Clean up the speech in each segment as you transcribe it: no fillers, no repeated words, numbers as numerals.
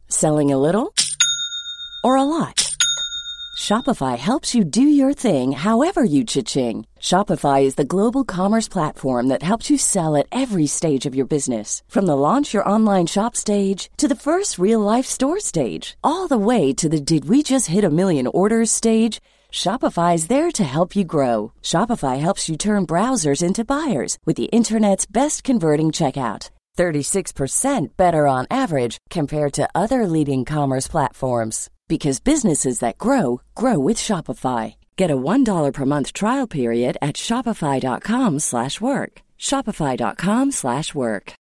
Selling a little or a lot? Shopify helps you do your thing however you cha-ching. Shopify is the global commerce platform that helps you sell at every stage of your business. From the launch your online shop stage to the first real-life store stage, all the way to the did we just hit a million orders stage. Shopify is there to help you grow. Shopify helps you turn browsers into buyers with the internet's best converting checkout. 36% better on average compared to other leading commerce platforms. Because businesses that grow, grow with Shopify. Get a $1 per month trial period at shopify.com/work. Shopify.com/work.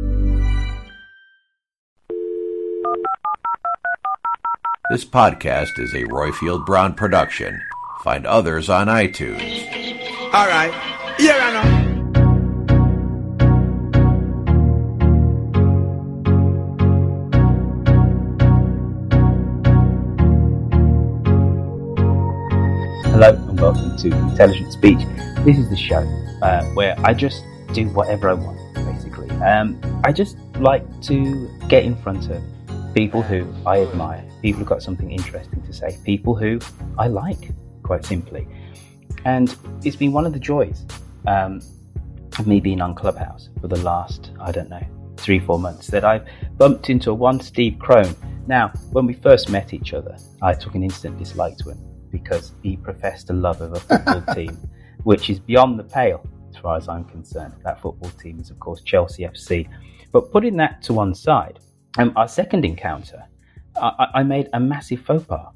This podcast is a Royfield Brown production. Find others on iTunes. All right. Here I know. Hello and welcome to Intelligent Speech. This is the show where I just do whatever I want, basically. I just like to get in front of people who I admire, people who've got something interesting to say, people who I like, quite simply. And it's been one of the joys of me being on Clubhouse for the last, 3-4 months, that I've bumped into one Steve Crone. Now, when we first met each other, I took an instant dislike to him, because he professed a love of a football team, which is beyond the pale as far as I'm concerned. That football team is, of course, Chelsea FC. But putting that to one side, our second encounter, I made a massive faux pas.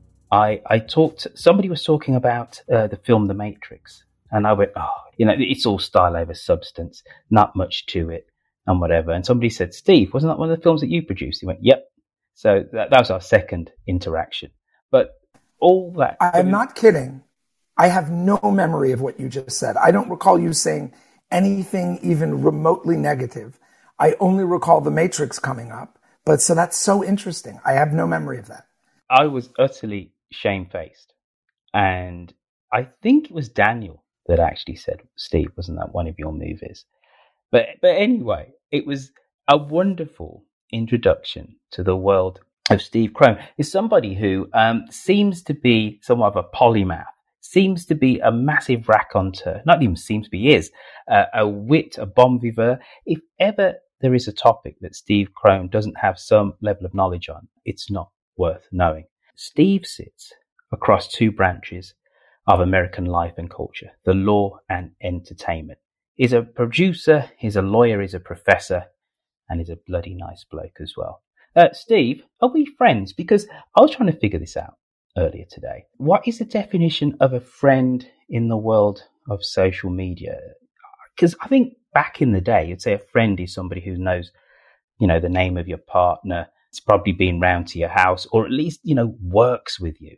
Somebody was talking about the film The Matrix, and I went, it's all style over substance, not much to it, and whatever. And somebody said, Steve, wasn't that one of the films that you produced? He went, yep. So that was our second interaction. But all that. I'm not kidding. I have no memory of what you just said. I don't recall you saying anything even remotely negative. I only recall The Matrix coming up. But so that's so interesting. I have no memory of that. I was utterly shamefaced. And I think it was Daniel that actually said, Steve, wasn't that one of your movies? But anyway, it was a wonderful introduction to the world of Steve Crone. Is somebody who seems to be somewhat of a polymath, seems to be a massive raconteur, not even seems to be, is a wit, a bon vivant. If ever there is a topic that Steve Crone doesn't have some level of knowledge on, it's not worth knowing. Steve sits across two branches of American life and culture, the law and entertainment. He's a producer, he's a lawyer, he's a professor, and he's a bloody nice bloke as well. Steve, are we friends? Because I was trying to figure this out earlier today. What is the definition of a friend in the world of social media? Because I think back in the day, you'd say a friend is somebody who knows, the name of your partner. It's probably been round to your house, or at least, works with you.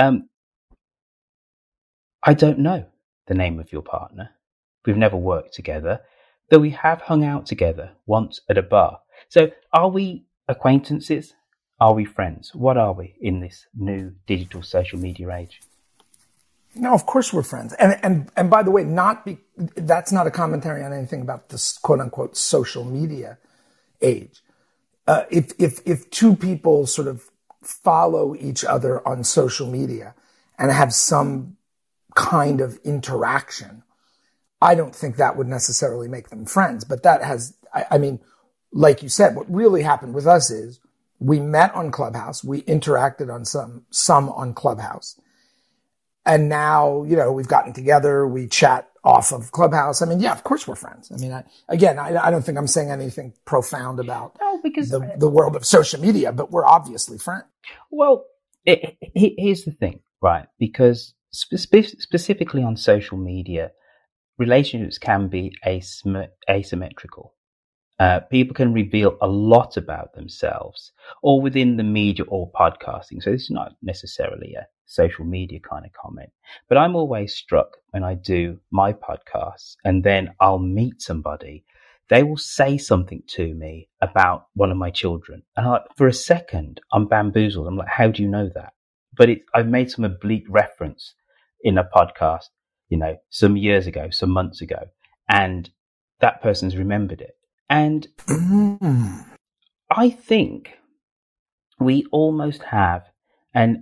I don't know the name of your partner. We've never worked together, though we have hung out together once at a bar. So are we acquaintances? Are we friends? What are we in this new digital social media age? No, of course we're friends. And by the way, that's not a commentary on anything about this quote unquote social media age. If two people sort of follow each other on social media and have some kind of interaction, I don't think that would necessarily make them friends. But that has, like you said, what really happened with us is we met on Clubhouse. We interacted on some on Clubhouse. And now, we've gotten together. We chat off of Clubhouse. Of course we're friends. I don't think I'm saying anything profound about the world of social media, but we're obviously friends. Well, here's the thing, right? Because specifically on social media, relationships can be asymmetrical. People can reveal a lot about themselves, or within the media or podcasting. So this is not necessarily a social media kind of comment, but I'm always struck when I do my podcasts and then I'll meet somebody. They will say something to me about one of my children, and for a second I'm bamboozled. I'm like, how do you know that? But I've made some oblique reference in a podcast, some years ago, some months ago, and that person's remembered it. And I think we almost have an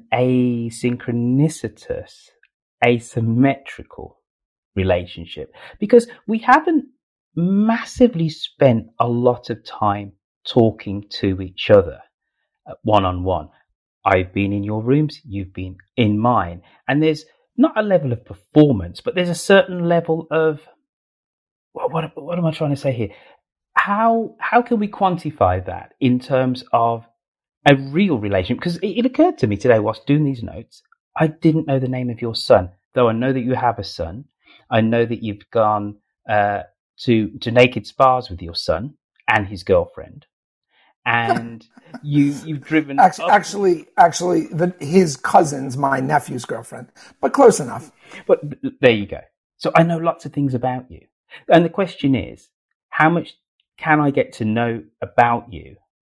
asymmetrical relationship, because we haven't massively spent a lot of time talking to each other one-on-one. I've been in your rooms, you've been in mine, and there's not a level of performance, but there's a certain level of what am I trying to say here? How can we quantify that in terms of a real relationship? Because it occurred to me today whilst doing these notes, I didn't know the name of your son, though I know that you have a son. I know that you've gone to naked spas with your son and his girlfriend, and you've driven. Actually, his cousin's my nephew's girlfriend, but close enough. But there you go. So I know lots of things about you, and the question is, how much can I get to know about you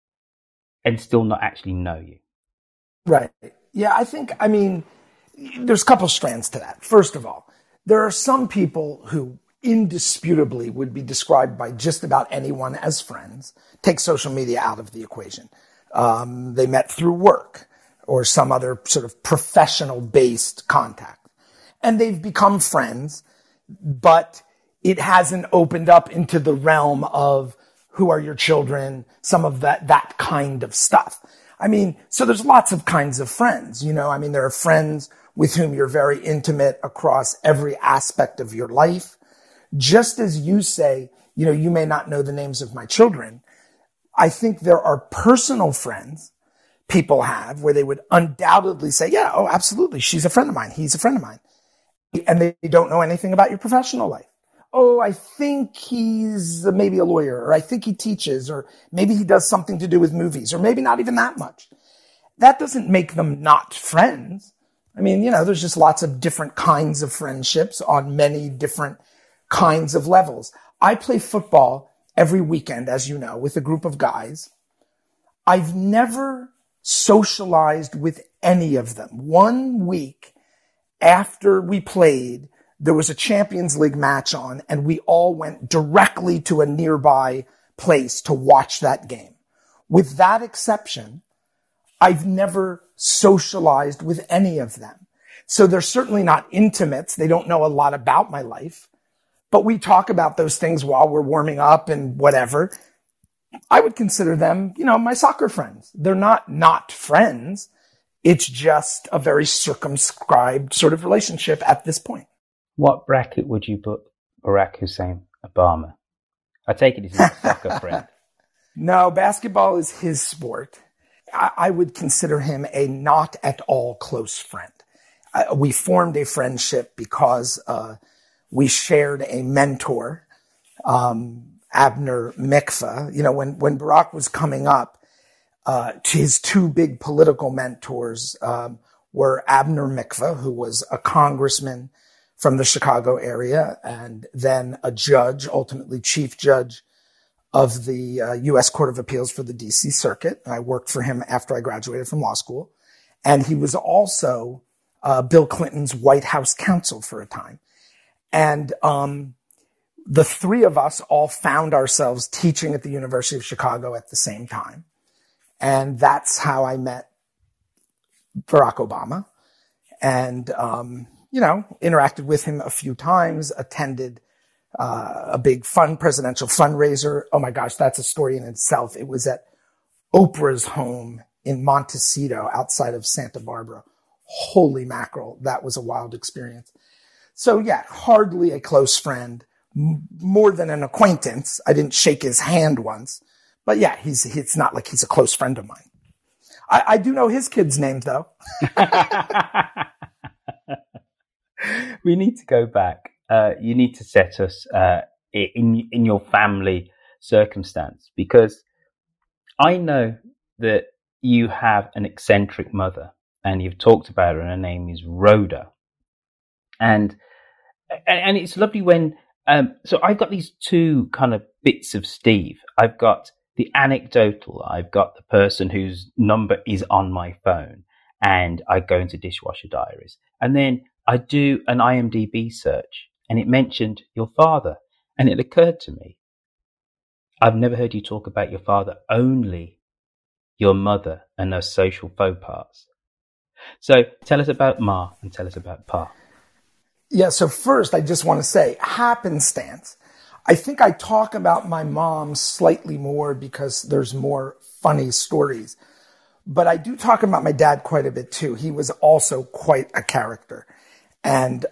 and still not actually know you? Right. Yeah, I mean, there's a couple strands to that. First of all, there are some people who indisputably would be described by just about anyone as friends. Take social media out of the equation. They met through work or some other sort of professional-based contact. And they've become friends, but it hasn't opened up into the realm of who are your children, some of that kind of stuff. I mean, so there's lots of kinds of friends, you know. I mean, there are friends with whom you're very intimate across every aspect of your life. Just as you say, you know, you may not know the names of my children. I think there are personal friends people have where they would undoubtedly say, yeah, oh, absolutely. She's a friend of mine. He's a friend of mine. And they don't know anything about your professional life. Oh, I think he's maybe a lawyer, or I think he teaches, or maybe he does something to do with movies, or maybe not even that much. That doesn't make them not friends. I mean, you know, there's just lots of different kinds of friendships on many different kinds of levels. I play football every weekend, as you know, with a group of guys. I've never socialized with any of them. 1 week after we played, there was a Champions League match on, and we all went directly to a nearby place to watch that game. With that exception, I've never socialized with any of them. So they're certainly not intimates. They don't know a lot about my life, but we talk about those things while we're warming up and whatever. I would consider them, you know, my soccer friends. They're not friends. It's just a very circumscribed sort of relationship at this point. What bracket would you put Barack Hussein Obama? I take it he's not a soccer friend. No, basketball is his sport. I would consider him a not at all close friend. We formed a friendship because we shared a mentor, Abner Mikva. You know, when Barack was coming up, his two big political mentors were Abner Mikva, who was a congressman from the Chicago area, and then a judge, ultimately chief judge of the U.S. Court of Appeals for the D.C. Circuit. I worked for him after I graduated from law school. And he was also Bill Clinton's White House counsel for a time. And the three of us all found ourselves teaching at the University of Chicago at the same time. And that's how I met Barack Obama. And, you know, interacted with him a few times, attended a big presidential fundraiser. Oh my gosh, that's a story in itself. It was at Oprah's home in Montecito outside of Santa Barbara. Holy mackerel. That was a wild experience. So yeah, hardly a close friend, more than an acquaintance. I didn't shake his hand once, but yeah, it's not like he's a close friend of mine. I do know his kids' names though. We need to go back. You need to set us in your family circumstance, because I know that you have an eccentric mother, and you've talked about her, and her name is Rhoda. And it's lovely when so I've got these two kind of bits of Steve. I've got the anecdotal. I've got the person whose number is on my phone, and I go into Dishwasher Diaries, and then I do an IMDb search, and it mentioned your father. And it occurred to me, I've never heard you talk about your father, only your mother and her social faux pas. So tell us about Ma and tell us about Pa. Yeah, so first I just want to say, happenstance. I think I talk about my mom slightly more because there's more funny stories. But I do talk about my dad quite a bit too. He was also quite a character. And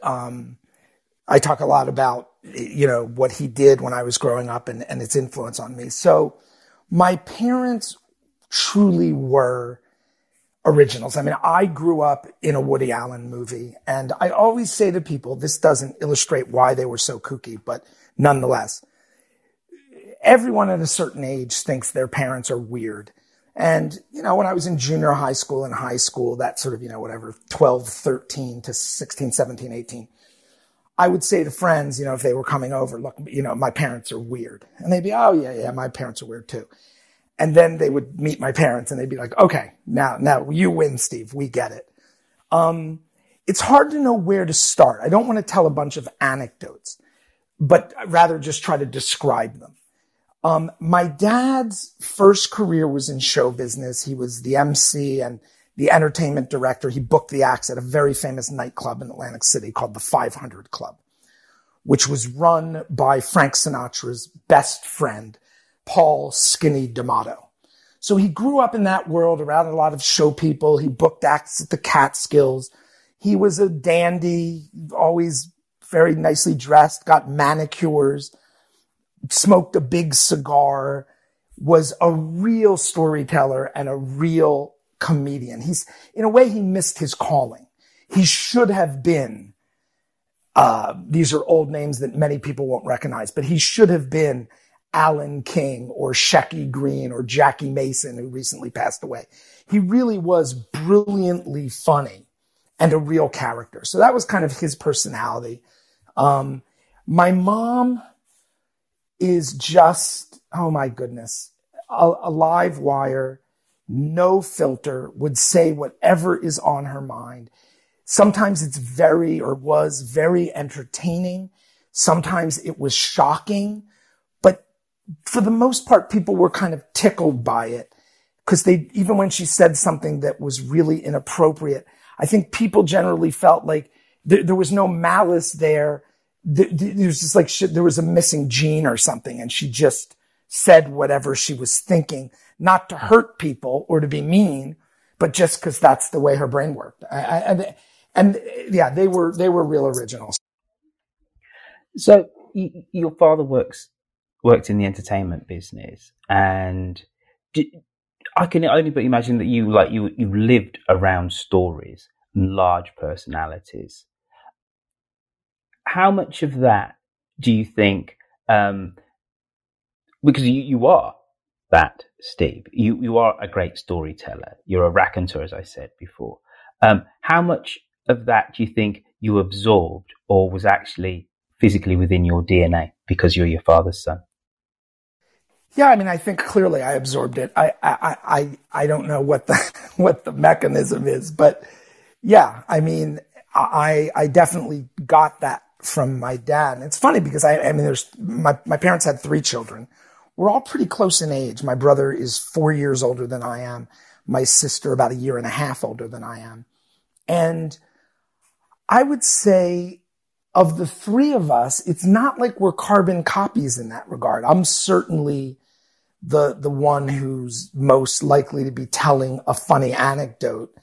I talk a lot about, what he did when I was growing up and its influence on me. So my parents truly were originals. I mean, I grew up in a Woody Allen movie, and I always say to people, this doesn't illustrate why they were so kooky, but nonetheless, everyone at a certain age thinks their parents are weird. And, when I was in junior high school and high school, that sort of, 12, 13 to 16, 17, 18, I would say to friends, if they were coming over, look, my parents are weird. And they'd be, oh, yeah, my parents are weird too. And then they would meet my parents and they'd be like, okay, now you win, Steve. We get it. It's hard to know where to start. I don't want to tell a bunch of anecdotes, but rather just try to describe them. My dad's first career was in show business. He was the MC and the entertainment director. He booked the acts at a very famous nightclub in Atlantic City called the 500 Club, which was run by Frank Sinatra's best friend, Paul Skinny D'Amato. So he grew up in that world around a lot of show people. He booked acts at the Catskills. He was a dandy, always very nicely dressed, got manicures, smoked a big cigar, was a real storyteller and a real comedian. In a way, he missed his calling. He should have been, these are old names that many people won't recognize, but he should have been Alan King or Shecky Green or Jackie Mason, who recently passed away. He really was brilliantly funny and a real character. So that was kind of his personality. My mom is just, oh my goodness, a live wire, no filter, would say whatever is on her mind. Sometimes it's was very entertaining. Sometimes it was shocking. But for the most part, people were kind of tickled by it because even when she said something that was really inappropriate, I think people generally felt like there was no malice there. There was just like there was a missing gene or something, and she just said whatever she was thinking, not to hurt people or to be mean, but just because that's the way her brain worked. And yeah, they were real originals. So your father worked in the entertainment business, and I can only but imagine that you lived around stories and large personalities. How much of that do you think, because you are that, Steve, you are a great storyteller, you're a raconteur, as I said before. How much of that do you think you absorbed or was actually physically within your DNA because you're your father's son? Yeah, I mean, I think clearly I absorbed it. I don't know what the mechanism is, but yeah, I mean, I definitely got that from my dad. And it's funny because my parents had 3 children. We're all pretty close in age. My brother is 4 years older than I am. My sister about 1.5 years older than I am. And I would say of the 3 of us, it's not like we're carbon copies in that regard. I'm certainly the one who's most likely to be telling a funny anecdote.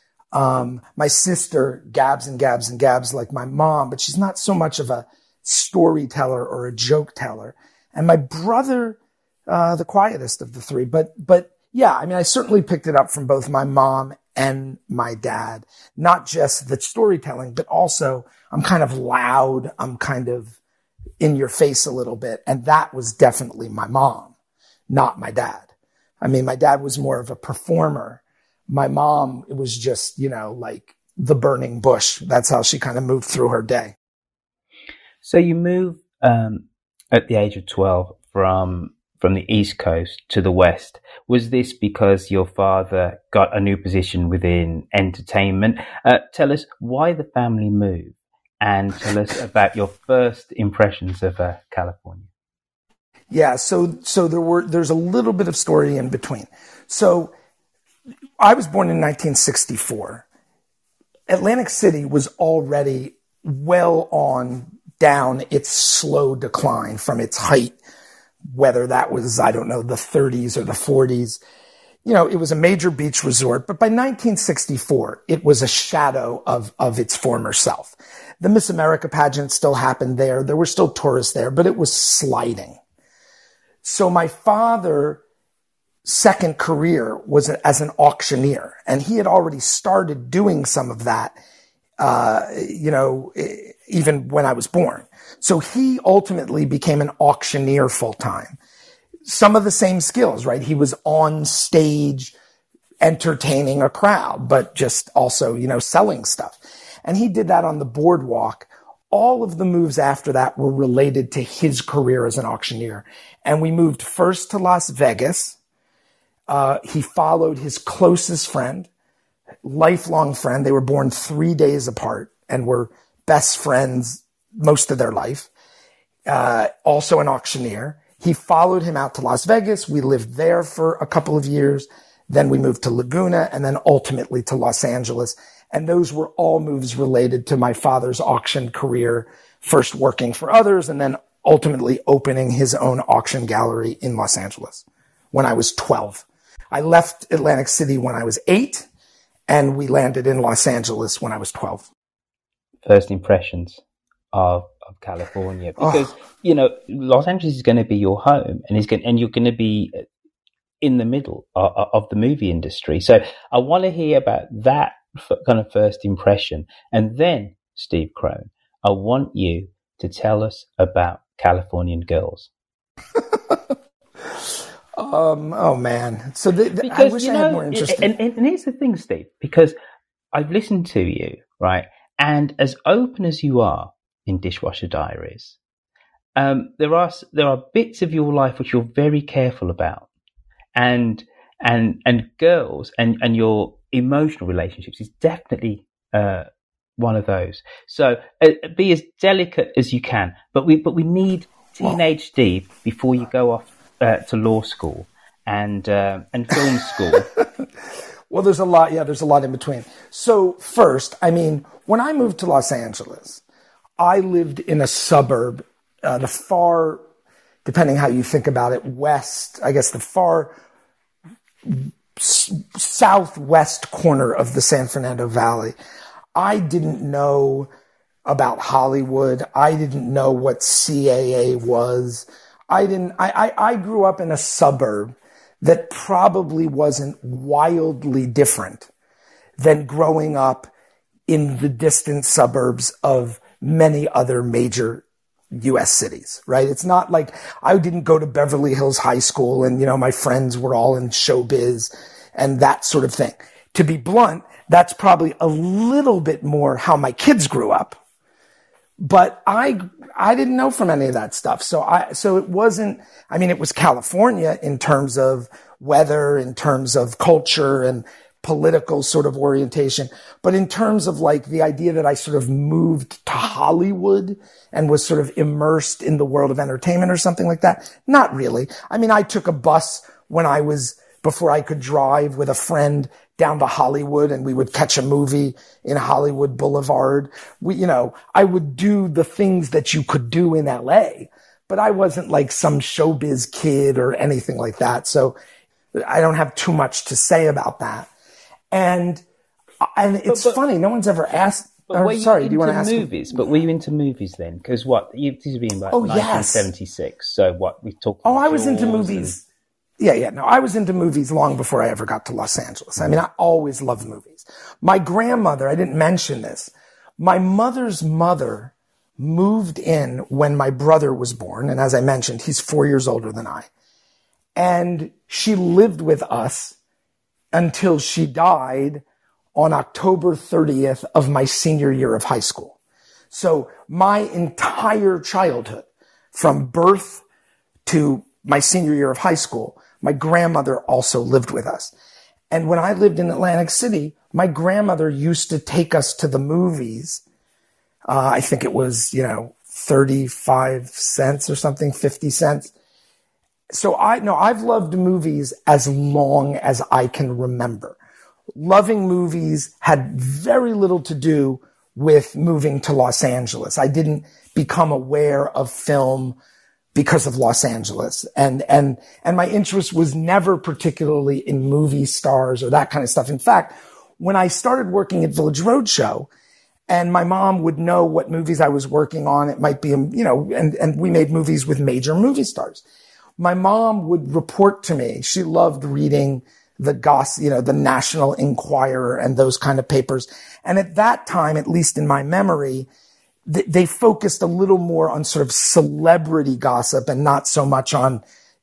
My sister gabs and gabs and gabs like my mom, but she's not so much of a storyteller or a joke teller. And my brother, the quietest of the 3. But yeah, I mean, I certainly picked it up from both my mom and my dad, not just the storytelling, but also I'm kind of loud. I'm kind of in your face a little bit. And that was definitely my mom, not my dad. I mean, my dad was more of a performer. My mom, it was just, like the burning bush. That's how she kind of moved through her day. So you moved at the age of 12 from the East Coast to the West. Was this because your father got a new position within entertainment? Tell us why the family moved and tell us about your first impressions of California. Yeah, so there's a little bit of story in between. So I was born in 1964. Atlantic City was already well on down its slow decline from its height, whether that was, I don't know, the 30s or the 40s. It was a major beach resort, but by 1964, it was a shadow of its former self. The Miss America pageant still happened there. There were still tourists there, but it was sliding. So my father's second career was as an auctioneer, and he had already started doing some of that, even when I was born. So he ultimately became an auctioneer full time. Some of the same skills, right? He was on stage entertaining a crowd, but just also, selling stuff. And he did that on the boardwalk. All of the moves after that were related to his career as an auctioneer. And we moved first to Las Vegas. He followed his closest friend, lifelong friend. They were born 3 days apart and were best friends most of their life. Also an auctioneer. He followed him out to Las Vegas. We lived there for a couple of years. Then we moved to Laguna and then ultimately to Los Angeles. And those were all moves related to my father's auction career, first working for others and then ultimately opening his own auction gallery in Los Angeles when I was 12. I left Atlantic City when I was 8 and we landed in Los Angeles when I was 12. First impressions of California, because Los Angeles is going to be your home, and you're going to be in the middle of the movie industry. So I want to hear about that kind of first impression, and then Steve Krohn, I want you to tell us about Californian Girls. Oh man! So I wish I had more interest. And here's the thing, Steve, because I've listened to you, right, and as open as you are in Dishwasher Diaries, there are bits of your life which you're very careful about, and girls and your emotional relationships is definitely one of those. So be as delicate as you can, but we need teenage Steve before you go off to law school and film school. Well, there's a lot in between. So first, when I moved to Los Angeles, I lived in a suburb, the far, depending how you think about it, west, I guess the far southwest corner of the San Fernando Valley. I didn't know about Hollywood. I didn't know what CAA was. I grew up in a suburb that probably wasn't wildly different than growing up in the distant suburbs of many other major U.S. cities, right? It's not like I didn't go to Beverly Hills High School and, my friends were all in showbiz and that sort of thing. To be blunt, that's probably a little bit more how my kids grew up. But I didn't know from any of that stuff. So it wasn't, it was California in terms of weather, in terms of culture and political sort of orientation. But in terms of like the idea that I sort of moved to Hollywood and was sort of immersed in the world of entertainment or something like that, not really. I took a bus before I could drive with a friend down to Hollywood and we would catch a movie in Hollywood Boulevard. I would do the things that you could do in LA, but I wasn't like some showbiz kid or anything like that. So I don't have too much to say about that. And it's funny, no one's ever asked. Sorry, do you want to ask movies? But were you into movies then? Because this would be in 1976. Yes. So what we talked about? I was into movies. Yeah. No, I was into movies long before I ever got to Los Angeles. I always loved movies. My grandmother, I didn't mention this. My mother's mother moved in when my brother was born. And as I mentioned, he's 4 years older than I. And she lived with us until she died on October 30th of my senior year of high school. So my entire childhood, from birth to my senior year of high school, my grandmother also lived with us. And when I lived in Atlantic City, my grandmother used to take us to the movies. I think it was, 35 cents or something, 50 cents. I've loved movies as long as I can remember. Loving movies had very little to do with moving to Los Angeles. I didn't become aware of film because of Los Angeles. And my interest was never particularly in movie stars or that kind of stuff. In fact, when I started working at Village Roadshow, and my mom would know what movies I was working on, it might be, and we made movies with major movie stars. My mom would report to me. She loved reading the gossip, the National Enquirer and those kind of papers. And at that time, at least in my memory, they focused a little more on sort of celebrity gossip and not so much on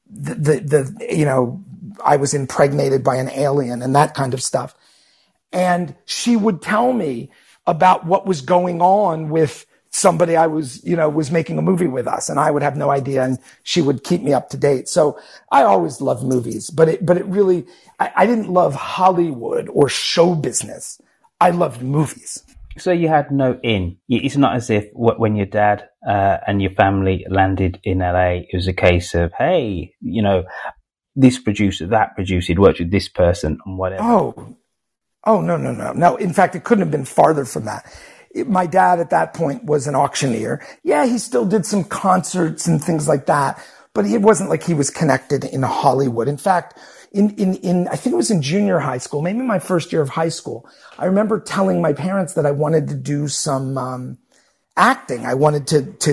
I was impregnated by an alien and that kind of stuff. And she would tell me about what was going on with somebody I was making a movie with us, and I would have no idea, and she would keep me up to date. So I always loved movies, but it really, I didn't love Hollywood or show business. I loved movies. So you had no in. It's not as if when your dad and your family landed in LA, it was a case of, hey, this producer, that producer, he'd worked with this person and whatever. Oh, no. No, in fact, it couldn't have been farther from that. My dad at that point was an auctioneer. Yeah, he still did some concerts and things like that, but it wasn't like he was connected in Hollywood. In fact, in I think it was in junior high school, maybe my first year of high school, I remember telling my parents that I wanted to do some acting. I wanted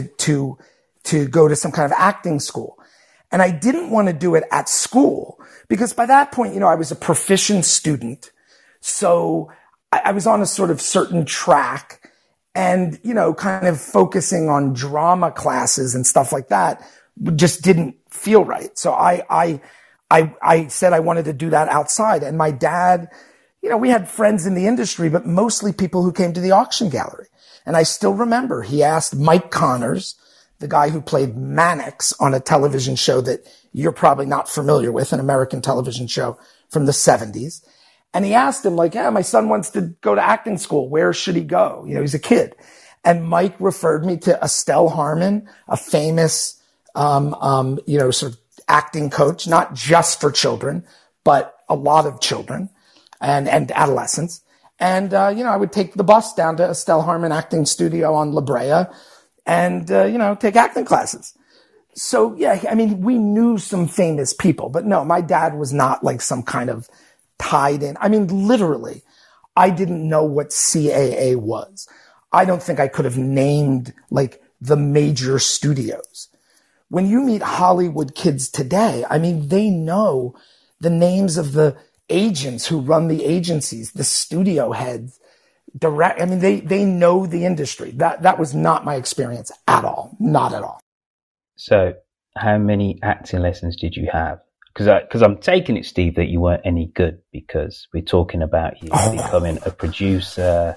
to go to some kind of acting school. And I didn't want to do it at school because by that point, I was a proficient student. So I was on a sort of certain track and, kind of focusing on drama classes and stuff like that just didn't feel right. So I said I wanted to do that outside. And my dad, we had friends in the industry, but mostly people who came to the auction gallery. And I still remember he asked Mike Connors, the guy who played Mannix on a television show that you're probably not familiar with, an American television show from the 70s. And he asked him, my son wants to go to acting school. Where should he go? He's a kid. And Mike referred me to Estelle Harmon, a famous, sort of acting coach, not just for children, but a lot of children and adolescents. And, I would take the bus down to Estelle Harmon Acting Studio on La Brea and, take acting classes. So, yeah, we knew some famous people, but no, my dad was not like some kind of tied in. Literally, I didn't know what CAA was. I don't think I could have named like the major studios. When you meet Hollywood kids today, they know the names of the agents who run the agencies, the studio heads, they know the industry. That was not my experience at all. Not at all. So how many acting lessons did you have? Because I'm taking it, Steve, that you weren't any good because we're talking about you becoming a producer,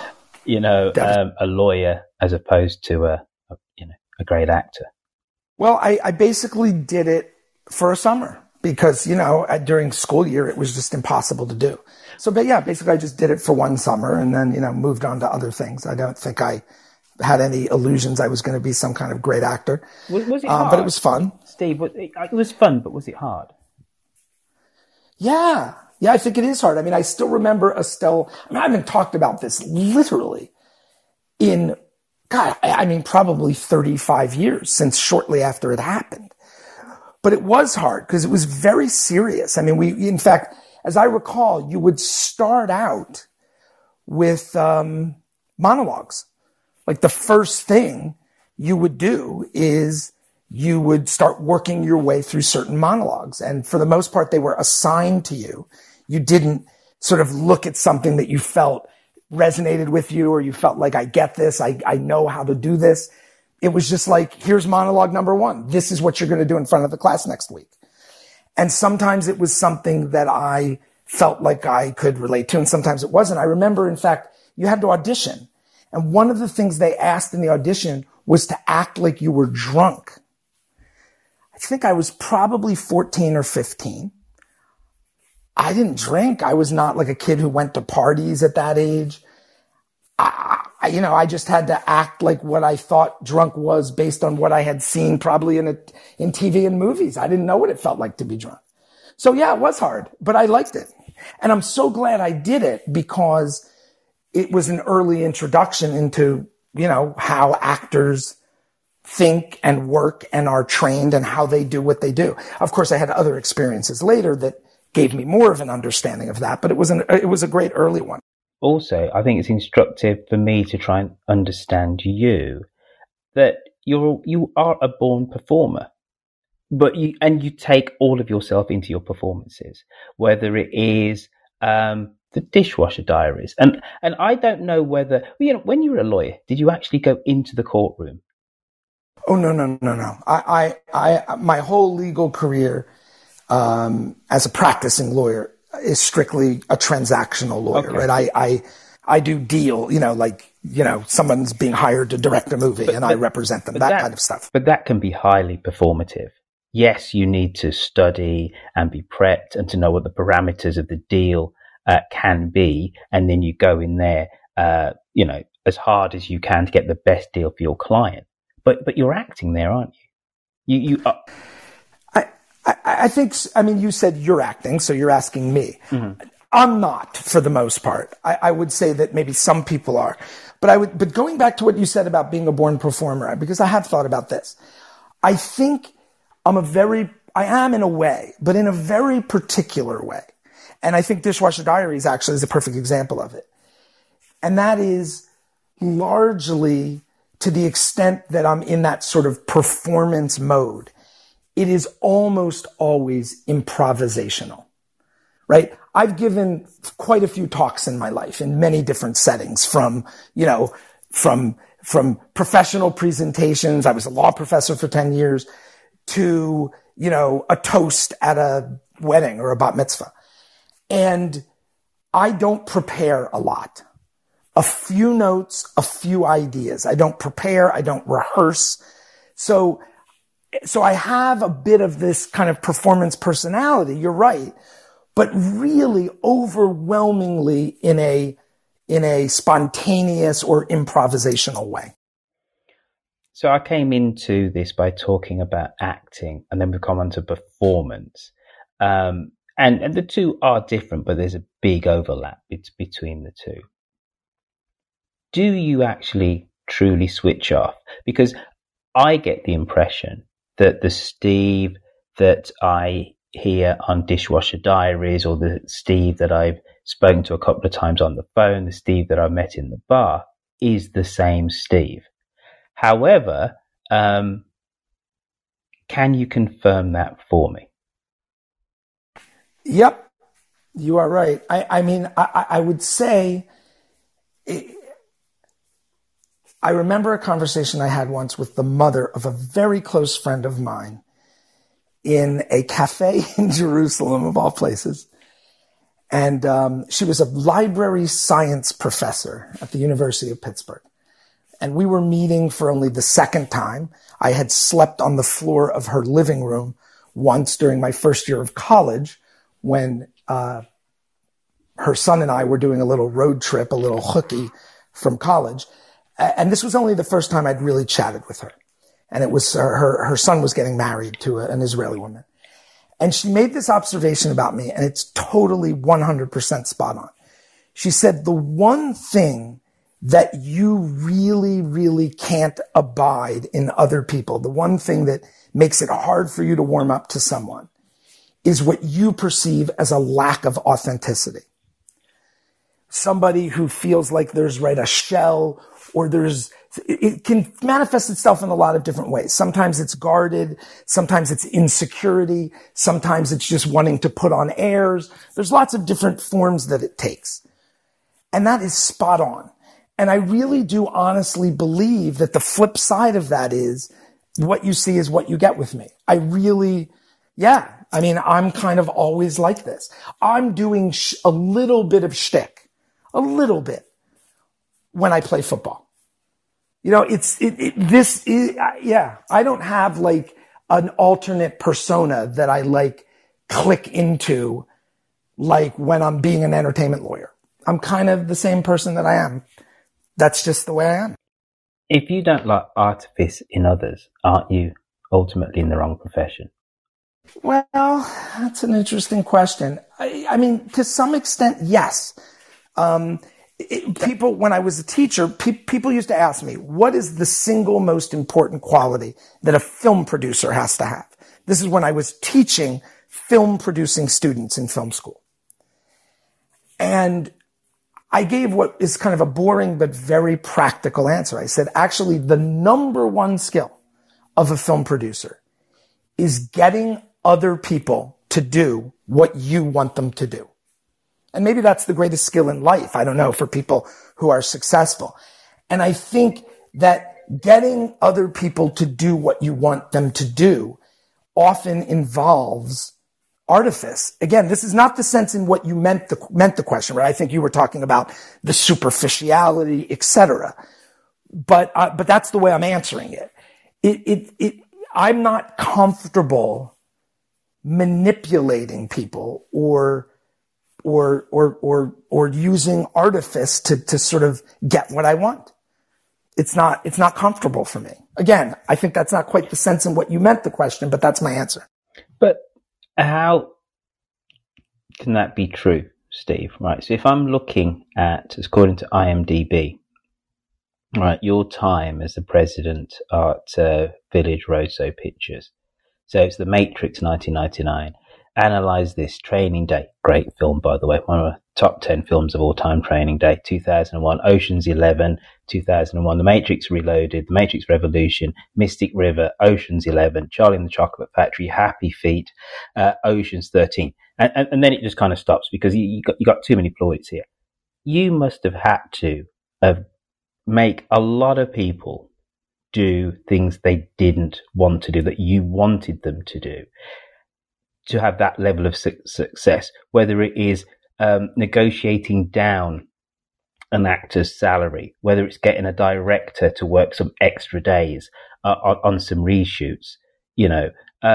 a lawyer, as opposed to a great actor. Well, I basically did it for a summer because, during school year, it was just impossible to do. So, but yeah, basically I just did it for one summer and then, moved on to other things. I don't think I had any illusions I was going to be some kind of great actor. Was it hard? But it was fun. Steve, it was fun, but was it hard? Yeah, I think it is hard. I still remember Estelle. I haven't talked about this literally in, probably 35 years since shortly after it happened. But it was hard because it was very serious. In fact, as I recall, you would start out with monologues. Like the first thing you would do is you would start working your way through certain monologues. And for the most part, they were assigned to you. You didn't sort of look at something that you felt resonated with you or you felt like, I get this. I know how to do this. It was just like, here's monologue number 1. This is what you're going to do in front of the class next week. And sometimes it was something that I felt like I could relate to. And sometimes it wasn't. I remember, in fact, you had to audition. And one of the things they asked in the audition was to act like you were drunk. I think I was probably 14 or 15. I didn't drink. I was not like a kid who went to parties at that age. I just had to act like what I thought drunk was based on what I had seen probably in TV and movies. I didn't know what it felt like to be drunk. So yeah, it was hard, but I liked it. And I'm so glad I did it because it was an early introduction into, how actors think and work and are trained and how they do what they do. Of course, I had other experiences later that gave me more of an understanding of that, but it was a great early one. Also, I think it's instructive for me to try and understand you, that you are a born performer, but you take all of yourself into your performances, whether it is the Dishwasher Diaries, and I don't know whether when you were a lawyer, did you actually go into the courtroom? Oh no! I my whole legal career as a practicing lawyer is strictly a transactional lawyer, okay. Right? I do deal, someone's being hired to direct a movie and I represent them, that kind of stuff. But that can be highly performative. Yes, you need to study and be prepped and to know what the parameters of the deal can be. And then you go in there, as hard as you can to get the best deal for your client. But you're acting there, aren't you? You are. I think, you said you're acting, so you're asking me. Mm-hmm. I'm not, for the most part. I would say that maybe some people are. But going back to what you said about being a born performer, because I have thought about this. I think I am in a way, but in a very particular way. And I think Dishwasher Diaries actually is a perfect example of it. And that is largely to the extent that I'm in that sort of performance mode. It is almost always improvisational, right? I've given quite a few talks in my life in many different settings from professional presentations. I was a law professor for 10 years to, a toast at a wedding or a bat mitzvah. And I don't prepare a lot. A few notes, a few ideas. I don't prepare. I don't rehearse. So I have a bit of this kind of performance personality. You're right. But really overwhelmingly in a spontaneous or improvisational way. So I came into this by talking about acting and then we've come on to performance. And the two are different, but there's a big overlap between the two. Do you actually truly switch off? Because I get the impression that the Steve that I hear on Dishwasher Diaries, or the Steve that I've spoken to a couple of times on the phone, the Steve that I've met in the bar, is the same Steve. However, can you confirm that for me? Yep, you are right. I would say, I remember a conversation I had once with the mother of a very close friend of mine in a cafe in Jerusalem, of all places. And she was a library science professor at the University of Pittsburgh. And we were meeting for only the second time. I had slept on the floor of her living room once during my first year of college when her son and I were doing a little road trip, a little hooky from college. And this was only the first time I'd really chatted with her. And it was her son was getting married to an Israeli woman. And she made this observation about me, and it's totally 100% spot on. She said, the one thing that you really, really can't abide in other people, the one thing that makes it hard for you to warm up to someone, is what you perceive as a lack of authenticity. Somebody who feels like there's a shell, or it can manifest itself in a lot of different ways. Sometimes it's guarded. Sometimes it's insecurity. Sometimes it's just wanting to put on airs. There's lots of different forms that it takes. And that is spot on. And I really do honestly believe that the flip side of that is what you see is what you get with me. I'm kind of always like this. I'm doing a little bit of shtick, a little bit, when I play football. I don't have like an alternate persona that I click into like when I'm being an entertainment lawyer. I'm kind of the same person that I am That's just the way I am. If you don't like artifice in others, aren't you ultimately in the wrong profession? Well, that's an interesting question. I mean, to some extent, yes. People, when I was a teacher, people used to ask me, what is the single most important quality that a film producer has to have? This is when I was teaching film producing students in film school. And I gave what is kind of a boring but very practical answer. I said, actually, the number one skill of a film producer is getting other people to do what you want them to do. And maybe that's the greatest skill in life. I don't know, for people who are successful. And I think that getting other people to do what you want them to do often involves artifice. Again, this is not the sense in what you meant the question, right? I think you were talking about the superficiality, etc. But that's the way I'm answering it. I'm not comfortable manipulating people or using artifice to sort of get what I want. It's not comfortable for me. Again, I think that's not quite the sense in what you meant the question, but that's my answer. But how can that be true, Steve? Right. So if I'm looking at, according to IMDb, right, your time as the president at Village Roadshow Pictures. So it's The Matrix 1999. Analyze This, Training Day. Great film, by the way. One of the top 10 films of all time, Training Day. 2001. Ocean's 11. 2001. The Matrix Reloaded. The Matrix Revolution. Mystic River. Ocean's 11. Charlie and the Chocolate Factory. Happy Feet. Ocean's 13. And then it just kind of stops because you got too many ploys here. You must have had to make a lot of people do things they didn't want to do, that you wanted them to do, to have that level of success, whether it is negotiating down an actor's salary, whether it's getting a director to work some extra days on some reshoots. You know,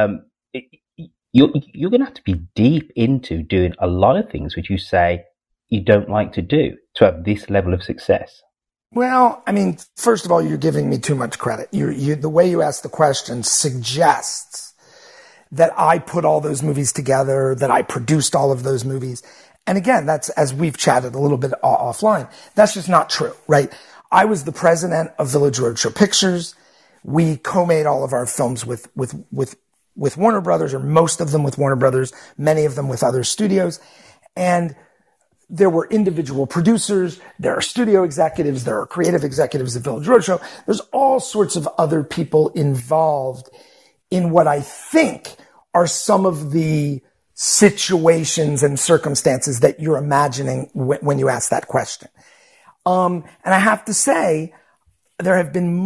you're going to have to be deep into doing a lot of things which you say you don't like to do to have this level of success. Well, I mean, first of all, you're giving me too much credit. The way you ask the question suggests that I put all those movies together, that I produced all of those movies. And again, that's, as we've chatted a little bit offline, that's just not true, right? I was the president of Village Roadshow Pictures. We co-made all of our films with Warner Brothers, or most of them with Warner Brothers, many of them with other studios. And there were individual producers, there are studio executives, there are creative executives at Village Roadshow. There's all sorts of other people involved in what I think are some of the situations and circumstances that you're imagining when you ask that question. And I have to say, there have been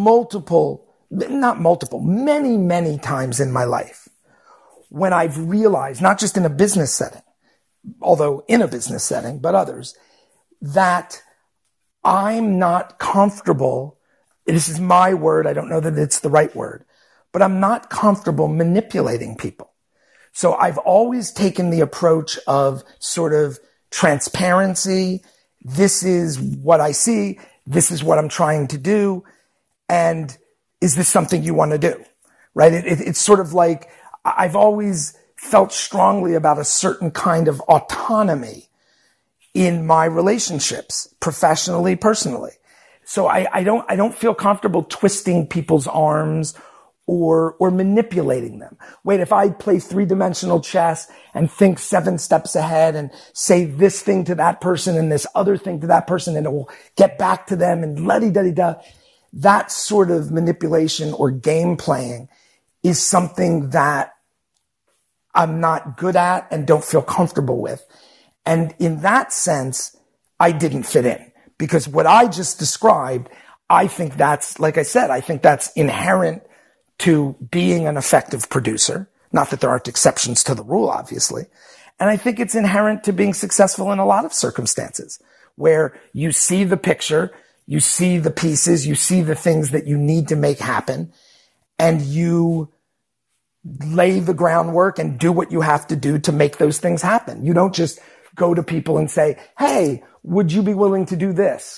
many, many times in my life when I've realized, not just in a business setting, although in a business setting, but others, that I'm not comfortable. This is my word. I don't know that it's the right word, but I'm not comfortable manipulating people. So I've always taken the approach of sort of transparency. This is what I see. This is what I'm trying to do. And is this something you want to do? Right? It's sort of like I've always felt strongly about a certain kind of autonomy in my relationships, professionally, personally. So I don't feel comfortable twisting people's arms or manipulating them. Wait, if I play 3-dimensional chess and think 7 steps ahead and say this thing to that person and this other thing to that person, and it will get back to them and la-di-da-di-da, that sort of manipulation or game playing is something that I'm not good at and don't feel comfortable with. And in that sense, I didn't fit in, because what I just described, I think that's, like I said, I think that's inherent to being an effective producer. Not that there aren't exceptions to the rule, obviously. And I think it's inherent to being successful in a lot of circumstances where you see the picture, you see the pieces, you see the things that you need to make happen, and you lay the groundwork and do what you have to do to make those things happen. You don't just go to people and say, hey, would you be willing to do this?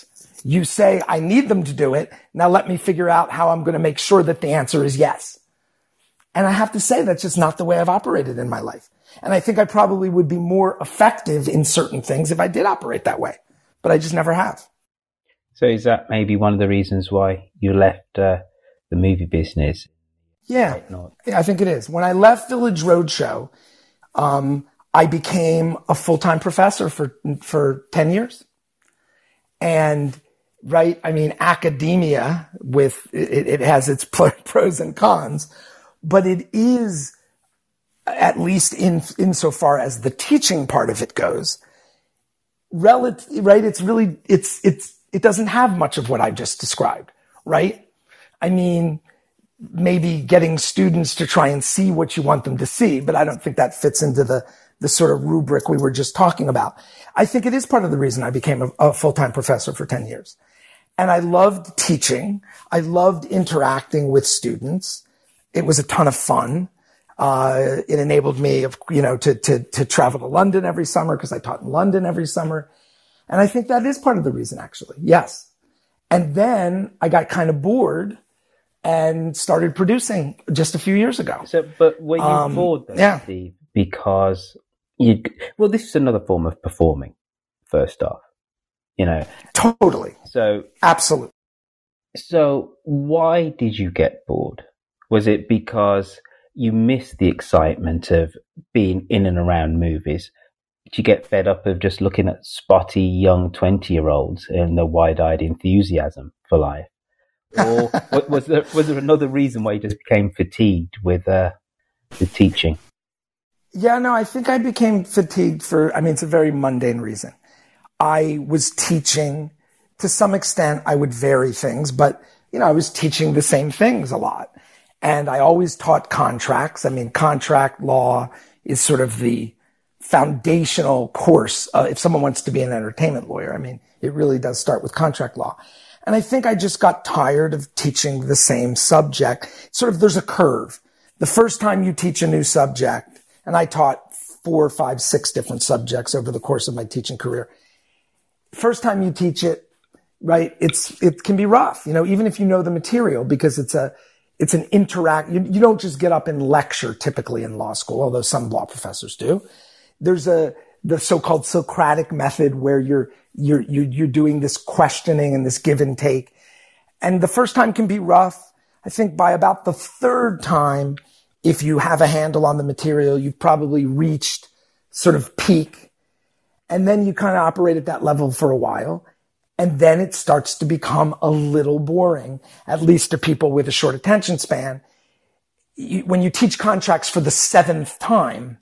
You say, I need them to do it. Now let me figure out how I'm going to make sure that the answer is yes. And I have to say, that's just not the way I've operated in my life. And I think I probably would be more effective in certain things if I did operate that way, but I just never have. So is that maybe one of the reasons why you left the movie business? Yeah, I think it is. When I left Village Roadshow, I became a full-time professor for 10 years. And right, I mean, academia it has its pros and cons, but it is, at least insofar as the teaching part of it goes, right? It doesn't have much of what I just described, right? I mean, maybe getting students to try and see what you want them to see, but I don't think that fits into the sort of rubric we were just talking about. I think it is part of the reason I became a full-time professor for 10 years. And I loved teaching. I loved interacting with students. It was a ton of fun. It enabled me, to travel to London every summer because I taught in London every summer. And I think that is part of the reason, actually. Yes. And then I got kind of bored and started producing just a few years ago. So, but were you bored though, Steve? Because this is another form of performing, first off, Totally. So, absolutely. So why did you get bored? Was it because you missed the excitement of being in and around movies? Did you get fed up of just looking at spotty young 20-year-olds and the wide-eyed enthusiasm for life? Or was there another reason why you just became fatigued with the teaching? Yeah, no, I think I became fatigued it's a very mundane reason. I was teaching, to some extent, I would vary things, but, I was teaching the same things a lot. And I always taught contracts. I mean, contract law is sort of the foundational course. If someone wants to be an entertainment lawyer, it really does start with contract law. And I think I just got tired of teaching the same subject. There's a curve. The first time you teach a new subject, and I taught 4, 5, 6 different subjects over the course of my teaching career. First time you teach it, right, it can be rough, even if you know the material, because it's an interact. You don't just get up and lecture typically in law school, although some law professors do. There's the so-called Socratic method where you're doing this questioning and this give and take. And the first time can be rough. I think by about the third time, if you have a handle on the material, you've probably reached sort of peak. And then you kind of operate at that level for a while. And then it starts to become a little boring, at least to people with a short attention span. When you teach contracts for the 7th time,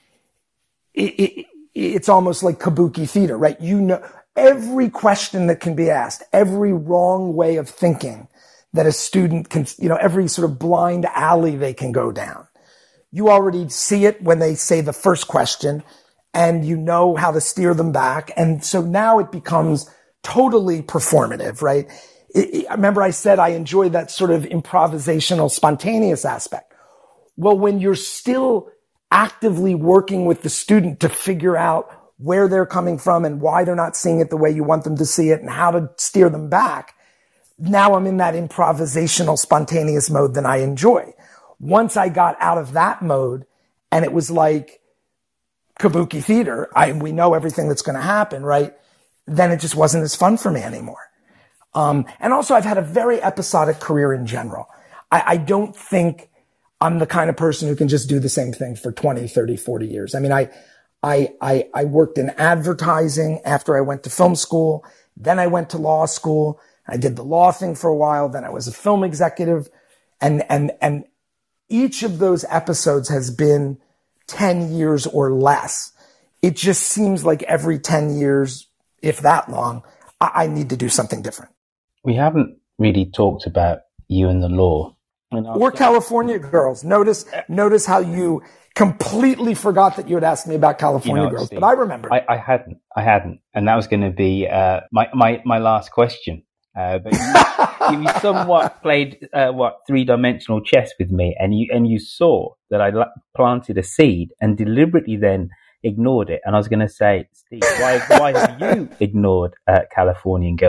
it's almost like kabuki theater, right? Every question that can be asked, every wrong way of thinking that a student can, every sort of blind alley they can go down. You already see it when they say the first question, and you know how to steer them back. And so now it becomes totally performative, right? Remember I said I enjoy that sort of improvisational, spontaneous aspect. Well, when you're still actively working with the student to figure out where they're coming from and why they're not seeing it the way you want them to see it and how to steer them back, now I'm in that improvisational, spontaneous mode that I enjoy. Once I got out of that mode and it was like kabuki theater, we know everything that's going to happen, right? Then it just wasn't as fun for me anymore. And also I've had a very episodic career in general. I don't think I'm the kind of person who can just do the same thing for 20, 30, 40 years. I worked in advertising after I went to film school. Then I went to law school. I did the law thing for a while. Then I was a film executive. And each of those episodes has been 10 years or less. It just seems like every 10 years, if that long, I need to do something different. We haven't really talked about you and the law. Or California Girls. Notice how you completely forgot that you had asked me about California Girls, Steve, but I remember. I hadn't. And that was going to be my last question. But you somewhat played three-dimensional chess with me, and you saw that I planted a seed and deliberately then ignored it. And I was going to say, Steve, why have you ignored Californian Girls?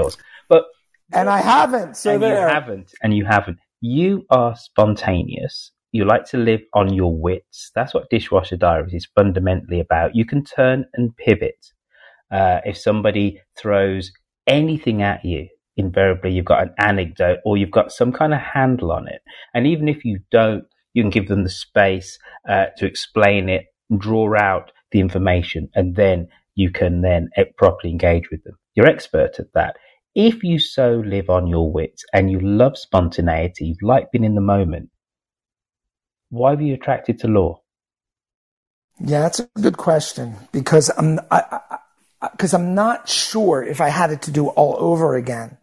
But and I haven't. So and there. You haven't. You are spontaneous. You like to live on your wits. That's what Dishwasher Diaries is fundamentally about. You can turn and pivot. If somebody throws anything at you, invariably you've got an anecdote or you've got some kind of handle on it. And even if you don't, you can give them the space to explain it, draw out the information, and then you can then properly engage with them. You're expert at that. If you so live on your wits and you love spontaneity, you like being in the moment, why were you attracted to law? Yeah, that's a good question, because I'm not sure if I had it to do all over again,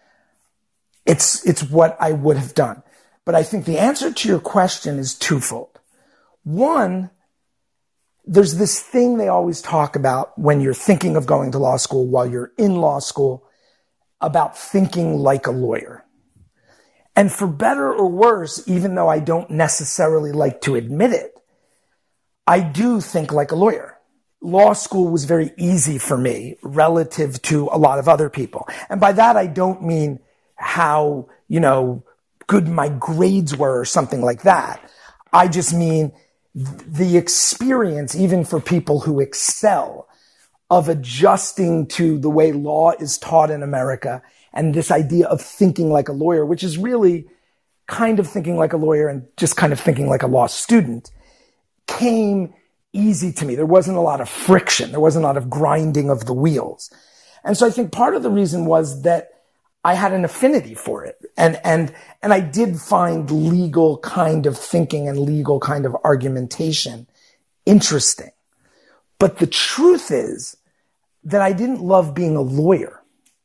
it's what I would have done. But I think the answer to your question is twofold. One, there's this thing they always talk about when you're thinking of going to law school, while you're in law school, about thinking like a lawyer. And for better or worse, even though I don't necessarily like to admit it, I do think like a lawyer. Law school was very easy for me relative to a lot of other people. And by that, I don't mean how, good my grades were or something like that. I just mean the experience, even for people who excel, of adjusting to the way law is taught in America, and this idea of thinking like a lawyer, which is really kind of thinking like a lawyer and just kind of thinking like a law student, came easy to me. There wasn't a lot of friction. There wasn't a lot of grinding of the wheels. And so I think part of the reason was that I had an affinity for it. And I did find legal kind of thinking and legal kind of argumentation interesting. But the truth is that I didn't love being a lawyer.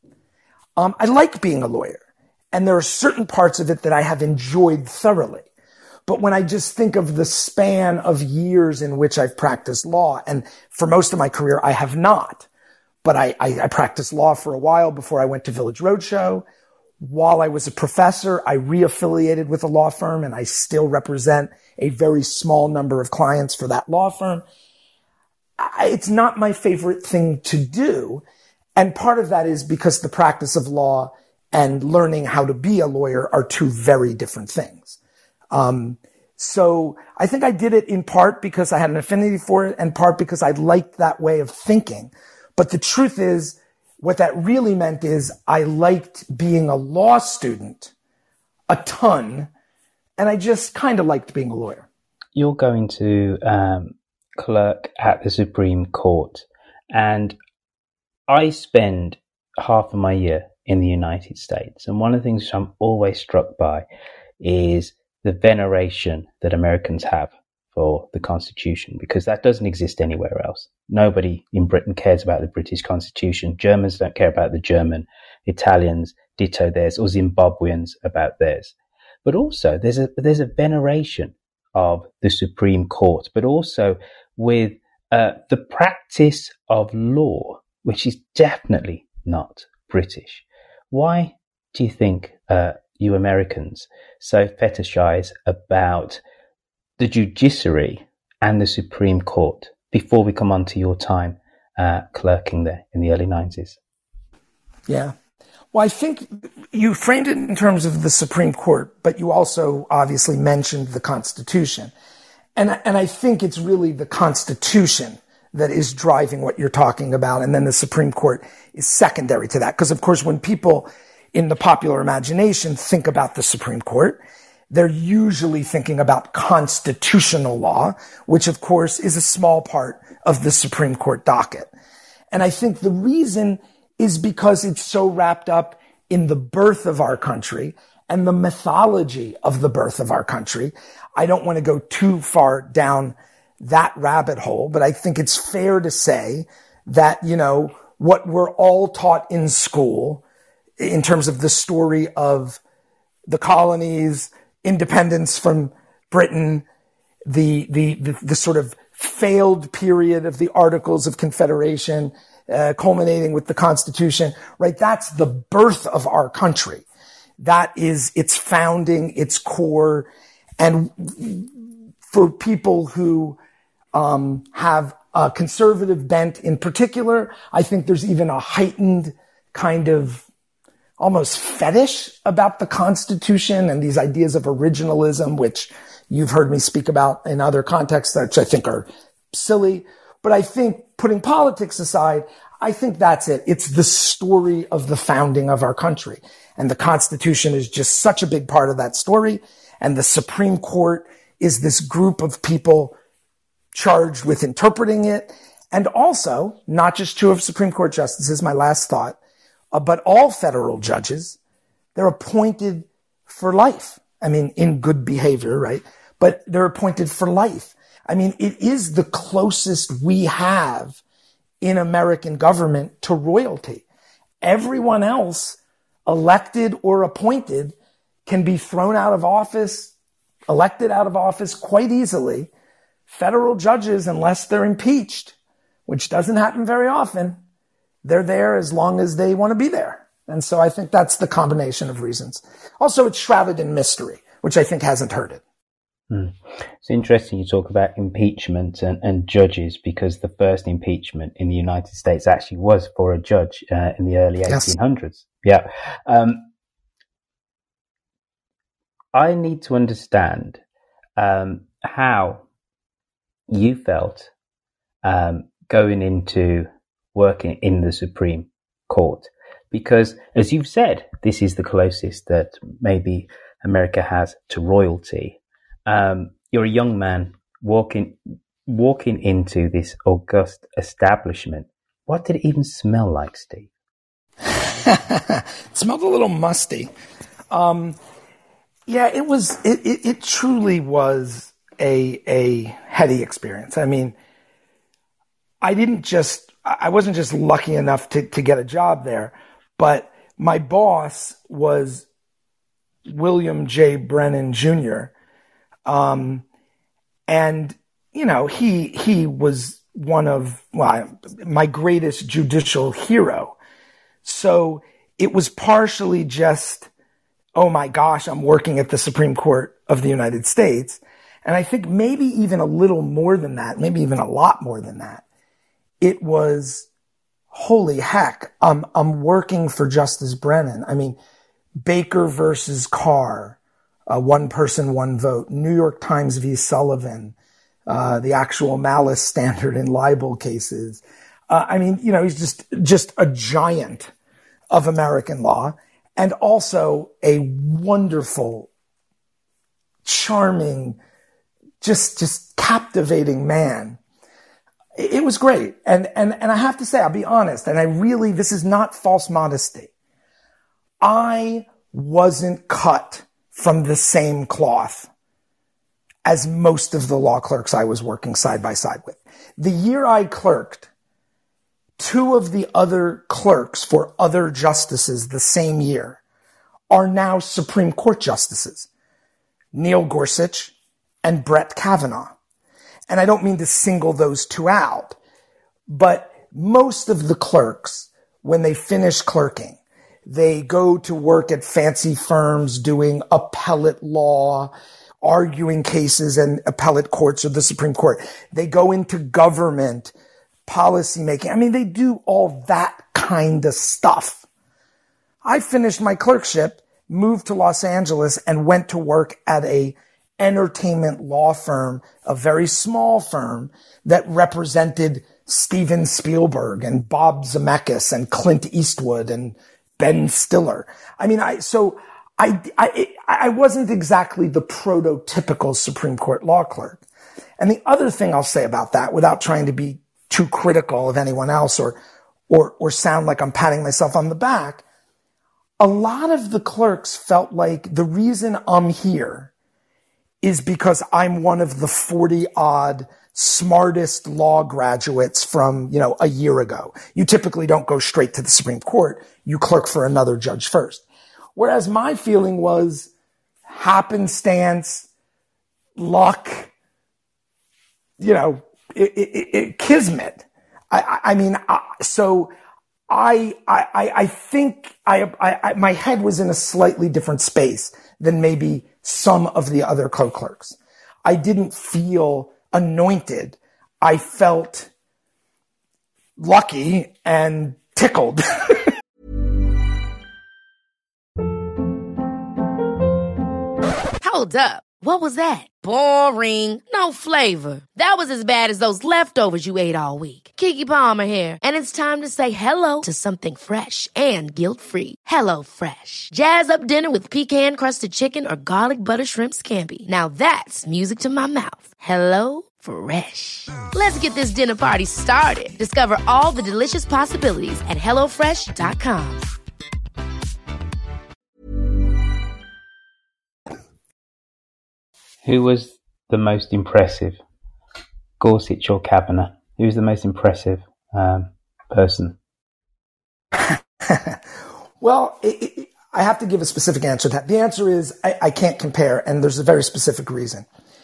I like being a lawyer, and there are certain parts of it that I have enjoyed thoroughly. But when I just think of the span of years in which I've practiced law, and for most of my career, I have not, but I practiced law for a while before I went to Village Roadshow. While I was a professor, I reaffiliated with a law firm, and I still represent a very small number of clients for that law firm. It's not my favorite thing to do. And part of that is because the practice of law and learning how to be a lawyer are two very different things. So I think I did it in part because I had an affinity for it, and part because I liked that way of thinking. But the truth is, what that really meant is I liked being a law student a ton, and I just kind of liked being a lawyer. You're going to clerk at the Supreme Court, and I spend half of my year in the United States, and one of the things which I'm always struck by is the veneration that Americans have for the Constitution, because that doesn't exist anywhere else. Nobody in Britain cares about the British Constitution. Germans don't care about the German. Italians ditto theirs, or Zimbabweans about theirs. But also there's a veneration of the Supreme Court, but also with the practice of law, which is definitely not British. Why do you think you Americans so fetishize about the judiciary and the Supreme Court, before we come on to your time clerking there in the early 90s? Yeah. Well, I think you framed it in terms of the Supreme Court, but you also obviously mentioned the Constitution. And I think it's really the Constitution that is driving what you're talking about. And then the Supreme Court is secondary to that. Because, of course, when people in the popular imagination think about the Supreme Court, they're usually thinking about constitutional law, which, of course, is a small part of the Supreme Court docket. And I think the reason is because it's so wrapped up in the birth of our country and the mythology of the birth of our country. I don't want to go too far down that rabbit hole, but I think it's fair to say that, what we're all taught in school in terms of the story of the colonies, independence from Britain, the sort of failed period of the Articles of Confederation, culminating with the Constitution, right? That's the birth of our country. That is its founding, its core. And for people who have a conservative bent in particular, I think there's even a heightened kind of almost fetish about the Constitution and these ideas of originalism, which you've heard me speak about in other contexts, which I think are silly. But I think, putting politics aside, I think that's it. It's the story of the founding of our country. And the Constitution is just such a big part of that story. And the Supreme Court is this group of people charged with interpreting it. And also, not just true of Supreme Court justices, my last thought, but all federal judges, they're appointed for life. I mean, in good behavior, right? But they're appointed for life. I mean, it is the closest we have in American government to royalty. Everyone else, elected or appointed, can be thrown out of office, elected out of office quite easily. Federal judges, unless they're impeached, which doesn't happen very often, they're there as long as they want to be there. And so I think that's the combination of reasons. Also, it's shrouded in mystery, which I think hasn't hurt it. It's interesting you talk about impeachment and judges, because the first impeachment in the United States actually was for a judge in the early 1800s. Yeah. I need to understand how you felt going into working in the Supreme Court, because, as you've said, this is the closest that maybe America has to royalty. You're a young man walking into this august establishment. What did it even smell like, Steve? It smelled a little musty. Yeah, it truly was a heady experience. I mean, I wasn't just lucky enough to get a job there, but my boss was William J. Brennan Jr., and, you know, he was one of, my greatest judicial hero. So it was partially just, oh my gosh, I'm working at the Supreme Court of the United States. And I think maybe even a little more than that, maybe even a lot more than that. It was, holy heck, I'm working for Justice Brennan. I mean, Baker versus Carr, one person, one vote, New York Times v. Sullivan, the actual malice standard in libel cases. I mean, you know, he's just a giant of American law, and also a wonderful, charming, just captivating man. It was great. And I have to say, I'll be honest, and this is not false modesty. I wasn't cut from the same cloth as most of the law clerks I was working side by side with. The year I clerked, two of the other clerks for other justices the same year are now Supreme Court justices, Neil Gorsuch and Brett Kavanaugh. And I don't mean to single those two out, but most of the clerks, when they finish clerking, they go to work at fancy firms doing appellate law, arguing cases in appellate courts or the Supreme Court. They go into government, policy making. I mean, they do all that kind of stuff. I finished my clerkship, moved to Los Angeles, and went to work at a entertainment law firm, a very small firm that represented Steven Spielberg and Bob Zemeckis and Clint Eastwood and Ben Stiller. I mean, I wasn't exactly the prototypical Supreme Court law clerk. And the other thing I'll say about that, without trying to be too critical of anyone else or sound like I'm patting myself on the back, a lot of the clerks felt like the reason I'm here is because I'm one of the 40-odd smartest law graduates from, a year ago. You typically don't go straight to the Supreme Court. You clerk for another judge first. Whereas my feeling was happenstance, luck, kismet. I think my head was in a slightly different space than maybe some of the other co-clerks. I didn't feel anointed. I felt lucky and tickled. Hold up. What was that? Boring. No flavor. That was as bad as those leftovers you ate all week. Keke Palmer here, and it's time to say hello to something fresh and guilt-free. Hello Fresh. Jazz up dinner with pecan-crusted chicken or garlic butter shrimp scampi. Now that's music to my mouth. Hello Fresh. Let's get this dinner party started. Discover all the delicious possibilities at hellofresh.com. Who was the most impressive, Gorsuch or Kavanagh? Who was the most impressive person? Well, I have to give a specific answer to that. The answer is I can't compare, and there's a very specific reason.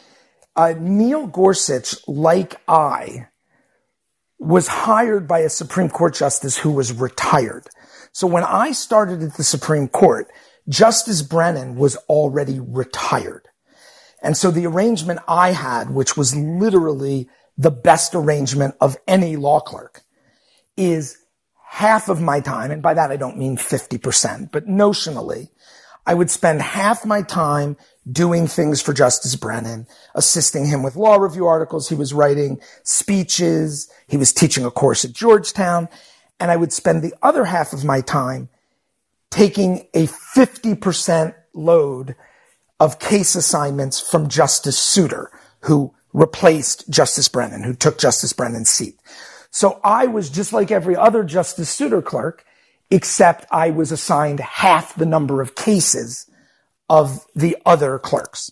Neil Gorsuch, like I, was hired by a Supreme Court justice who was retired. So when I started at the Supreme Court, Justice Brennan was already retired. And so the arrangement I had, which was literally the best arrangement of any law clerk, is half of my time, and by that I don't mean 50%, but notionally, I would spend half my time doing things for Justice Brennan, assisting him with law review articles he was writing, speeches, he was teaching a course at Georgetown, and I would spend the other half of my time taking a 50% load of case assignments from Justice Souter, who replaced Justice Brennan, who took Justice Brennan's seat. So I was just like every other Justice Souter clerk, except I was assigned half the number of cases of the other clerks.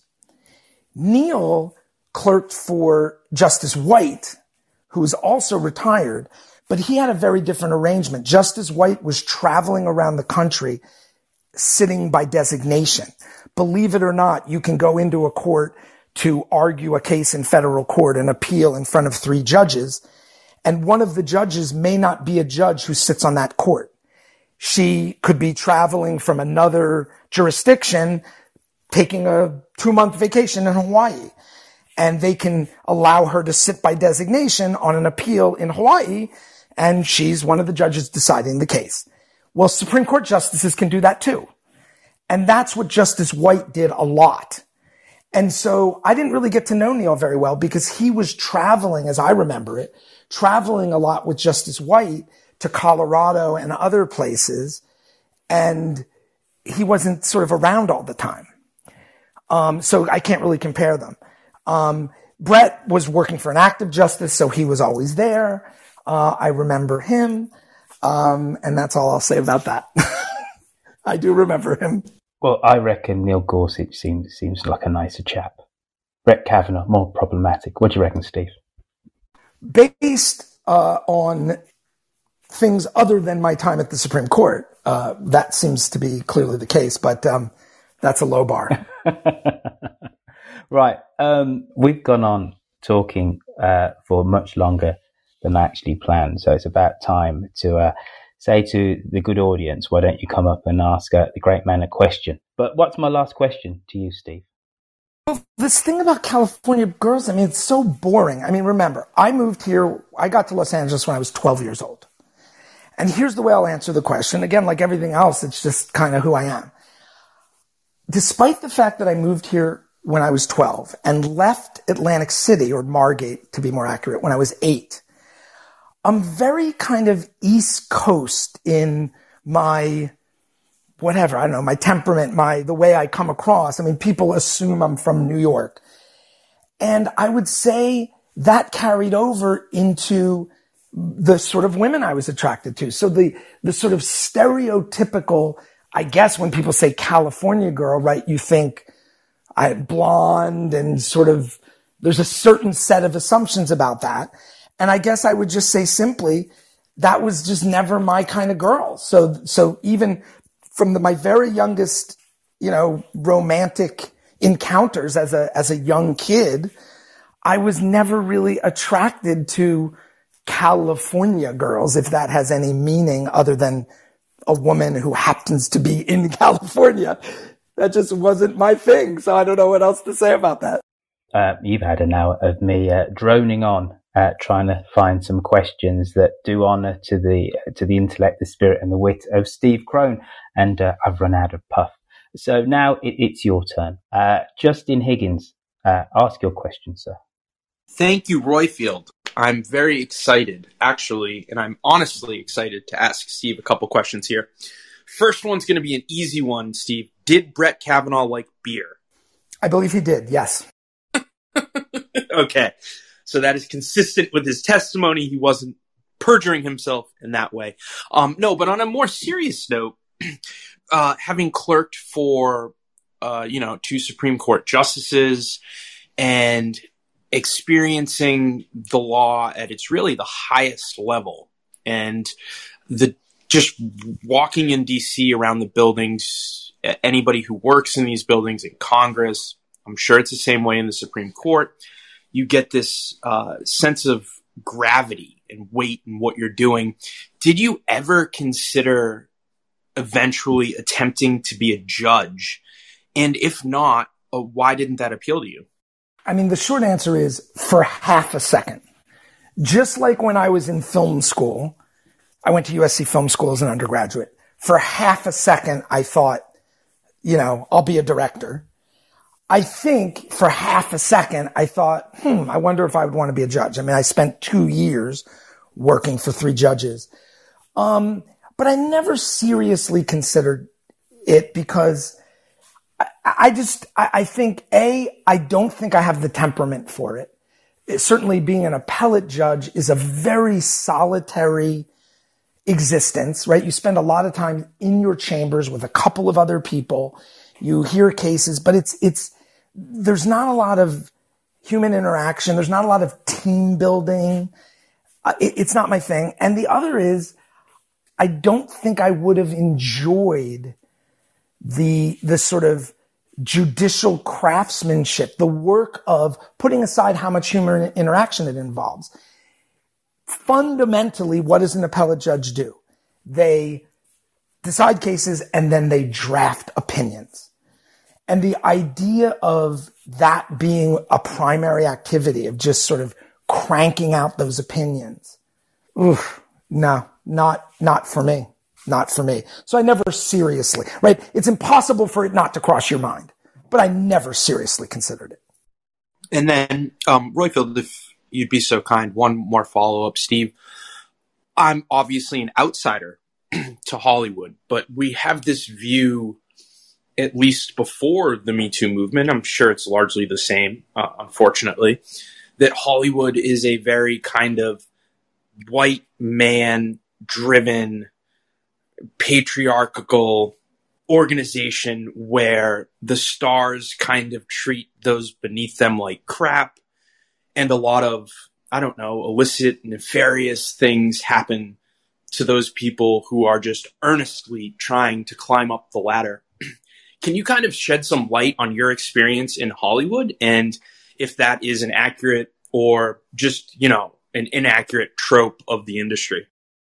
Neil clerked for Justice White, who was also retired, but he had a very different arrangement. Justice White was traveling around the country sitting by designation. Believe it or not, you can go into a court to argue a case in federal court and appeal in front of 3 judges, and one of the judges may not be a judge who sits on that court. She could be traveling from another jurisdiction, taking a 2-month vacation in Hawaii, and they can allow her to sit by designation on an appeal in Hawaii, and she's one of the judges deciding the case. Well, Supreme Court justices can do that too. And that's what Justice White did a lot. And so I didn't really get to know Neil very well because he was traveling, as I remember it, traveling a lot with Justice White to Colorado and other places. And he wasn't sort of around all the time. So I can't really compare them. Brett was working for an active justice, so he was always there. I remember him. And that's all I'll say about that. I do remember him. Well, I reckon Neil Gorsuch seems like a nicer chap. Brett Kavanaugh, more problematic. What do you reckon, Steve? Based on things other than my time at the Supreme Court, that seems to be clearly the case, but that's a low bar. Right. We've gone on talking for much longer than I actually planned, so it's about time to say to the good audience, why don't you come up and ask the great man a question? But what's my last question to you, Steve? This thing about California girls, I mean, it's so boring. I mean, remember, I moved here, I got to Los Angeles when I was 12 years old. And here's the way I'll answer the question. Again, like everything else, it's just kind of who I am. Despite the fact that I moved here when I was 12 and left Atlantic City, or Margate to be more accurate, when I was 8, I'm very kind of East Coast in my, whatever, I don't know, my temperament, the way I come across. I mean, people assume I'm from New York. And I would say that carried over into the sort of women I was attracted to. So the sort of stereotypical, I guess when people say California girl, right, you think blonde and sort of, there's a certain set of assumptions about that. And I guess I would just say simply, that was just never my kind of girl. So even from my very youngest, romantic encounters as a young kid, I was never really attracted to California girls, if that has any meaning other than a woman who happens to be in California. That just wasn't my thing. So I don't know what else to say about that. You've had an hour of me droning on, trying to find some questions that do honour to the intellect, the spirit, and the wit of Steve Crone, and I've run out of puff. So now it's your turn. Justin Higgins, ask your question, sir. Thank you, Roifield. I'm very excited, actually, and I'm honestly excited to ask Steve a couple questions here. First one's going to be an easy one, Steve. Did Brett Kavanaugh like beer? I believe he did, yes. Okay. So that is consistent with his testimony. He wasn't perjuring himself in that way. No, but on a more serious note, having clerked for, 2 Supreme Court justices and experiencing the law at its really the highest level, and just walking in DC around the buildings, anybody who works in these buildings in Congress, I'm sure it's the same way in the Supreme Court, you get this sense of gravity and weight in what you're doing. Did you ever consider eventually attempting to be a judge? And if not, why didn't that appeal to you? I mean, the short answer is for half a second. Just like when I was in film school, I went to USC Film School as an undergraduate. For half a second, I thought, I'll be a director. I think for half a second, I thought, I wonder if I would want to be a judge. I mean, I spent 2 years working for 3 judges. But I never seriously considered it because I think, I don't think I have the temperament for it. Certainly being an appellate judge is a very solitary existence, right? You spend a lot of time in your chambers with a couple of other people. You hear cases, but there's not a lot of human interaction. There's not a lot of team building. It's not my thing. And the other is, I don't think I would have enjoyed the sort of judicial craftsmanship, the work of putting aside how much human interaction it involves. Fundamentally, what does an appellate judge do? They decide cases and then they draft opinions. And the idea of that being a primary activity, of just sort of cranking out those opinions, no, not for me. Not for me. So I never seriously, right? It's impossible for it not to cross your mind, but I never seriously considered it. And then, Roifield, if you'd be so kind, one more follow-up, Steve. I'm obviously an outsider to Hollywood, but we have this view, at least before the Me Too movement, I'm sure it's largely the same, unfortunately, that Hollywood is a very kind of white man-driven, patriarchal organization where the stars kind of treat those beneath them like crap, and a lot of, illicit, nefarious things happen to those people who are just earnestly trying to climb up the ladder. Can you kind of shed some light on your experience in Hollywood, and if that is an accurate or just, an inaccurate trope of the industry?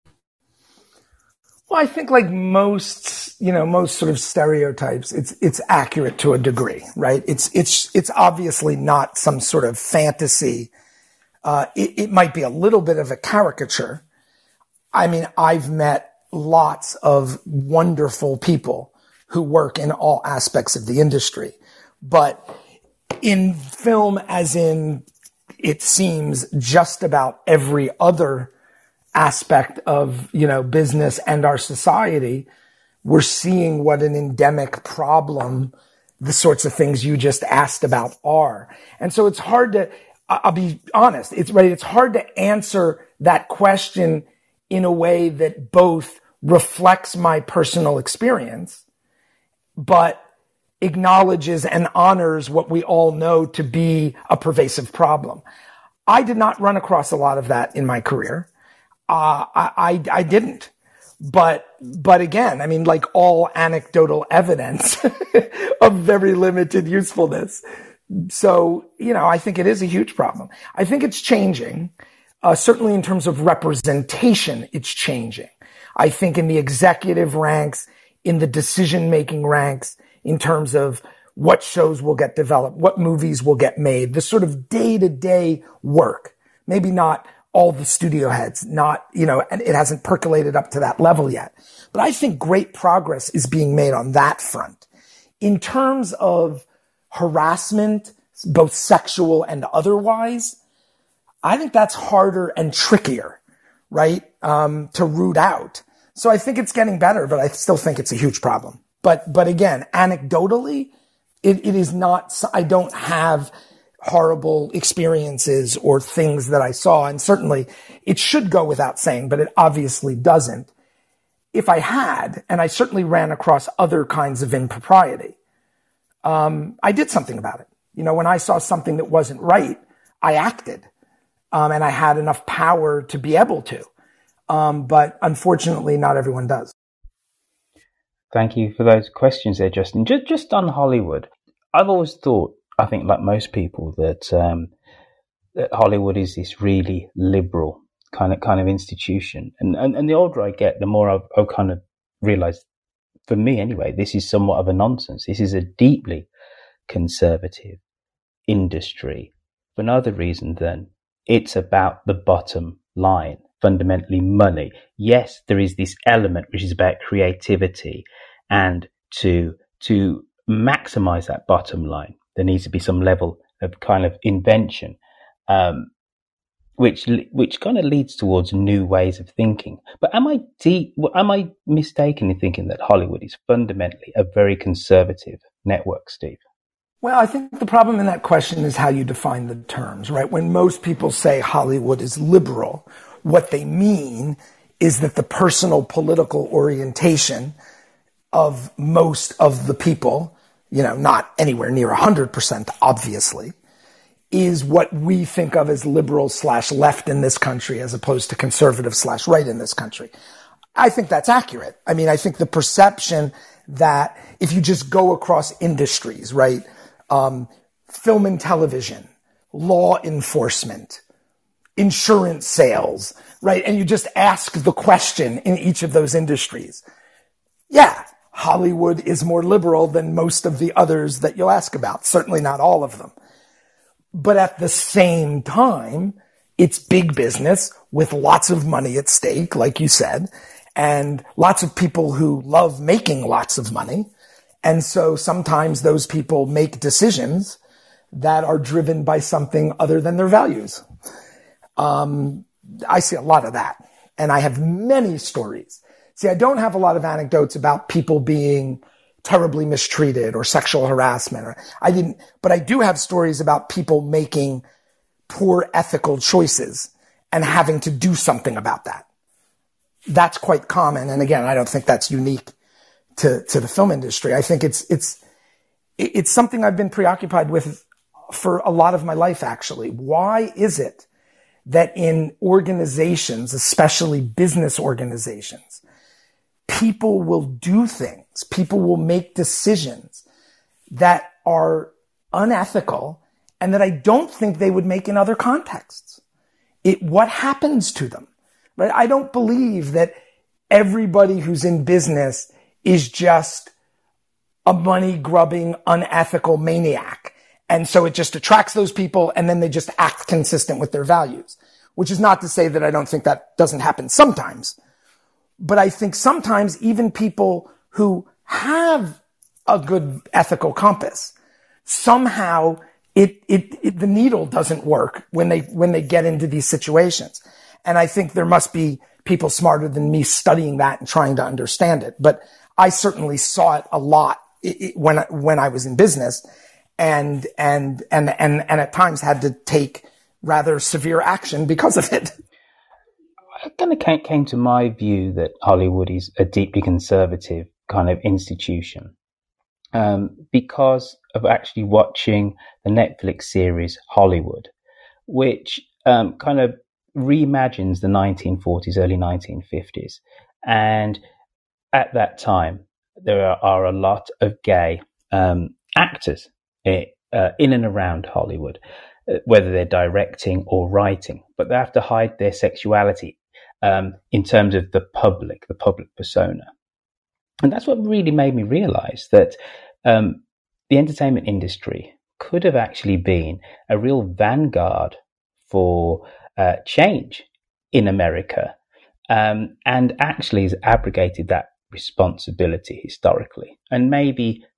Well, I think like most sort of stereotypes, it's accurate to a degree, right? It's obviously not some sort of fantasy. It might be a little bit of a caricature. I mean, I've met lots of wonderful people who work in all aspects of the industry, but in film, as in, it seems, just about every other aspect of, business and our society, we're seeing what an endemic problem the sorts of things you just asked about are. And so it's hard to, I'll be honest, it's hard to answer that question in a way that both reflects my personal experience, but acknowledges and honors what we all know to be a pervasive problem. I did not run across a lot of that in my career. I didn't. But again, I mean, like all anecdotal evidence of very limited usefulness. So, I think it is a huge problem. I think it's changing. Certainly in terms of representation, it's changing. I think in the executive ranks, in the decision-making ranks, in terms of what shows will get developed, what movies will get made, the sort of day-to-day work, maybe not all the studio heads, and it hasn't percolated up to that level yet. But I think great progress is being made on that front. In terms of harassment, both sexual and otherwise, I think that's harder and trickier, right? To root out. So I think it's getting better, but I still think it's a huge problem. But again, anecdotally, it is not, I don't have horrible experiences or things that I saw. And certainly it should go without saying, but it obviously doesn't. If I had, and I certainly ran across other kinds of impropriety, I did something about it. You know, when I saw something that wasn't right, I acted. And I had enough power to be able to. But unfortunately, not everyone does. Thank you for those questions there, Justin. Just on Hollywood, I've always thought, I think like most people, that that Hollywood is this really liberal kind of institution. And the older I get, the more I've kind of realized, for me anyway, this is somewhat of a nonsense. This is a deeply conservative industry for no other reason than it's about the bottom line, fundamentally money. Yes, there is this element which is about creativity, and to maximize that bottom line, there needs to be some level of kind of invention, which kind of leads towards new ways of thinking. But am I mistaken in thinking that Hollywood is fundamentally a very conservative network, Steve? Well, I think the problem in that question is how you define the terms, right? When most people say Hollywood is liberal, what they mean is that the personal political orientation of most of the people, you know, not anywhere near 100%, obviously, is what we think of as liberal / left in this country, as opposed to conservative / right in this country. I think that's accurate. I mean, I think the perception that if you just go across industries, right, film and television, law enforcement, insurance sales, right, and you just ask the question in each of those industries, yeah, Hollywood is more liberal than most of the others that you'll ask about. Certainly not all of them. But at the same time, it's big business with lots of money at stake, like you said, and lots of people who love making lots of money. And so sometimes those people make decisions that are driven by something other than their values. I see a lot of that. And I have many stories. See, I don't have a lot of anecdotes about people being terribly mistreated or sexual harassment. But I do have stories about people making poor ethical choices and having to do something about that. That's quite common. And again, I don't think that's unique to the film industry. I think it's something I've been preoccupied with for a lot of my life, actually. Why is it that in organizations, especially business organizations, people will do things, people will make decisions that are unethical and that I don't think they would make in other contexts? What happens to them? Right? I don't believe that everybody who's in business is just a money-grubbing, unethical maniac. And so it just attracts those people, and then they just act consistent with their values, which is not to say that I don't think that doesn't happen sometimes. But I think sometimes even people who have a good ethical compass, somehow the needle doesn't work when they get into these situations. And I think there must be people smarter than me studying that and trying to understand it. But I certainly saw it a lot when I was in business, and at times had to take rather severe action because of it. I kind of came to my view that Hollywood is a deeply conservative kind of institution because of actually watching the Netflix series Hollywood, which kind of reimagines the 1940s, early 1950s. And at that time, there are a lot of gay actors in and around Hollywood, whether they're directing or writing, but they have to hide their sexuality in terms of the public persona. And that's what really made me realize that the entertainment industry could have actually been a real vanguard for change in America, and actually has abrogated that responsibility historically. And maybe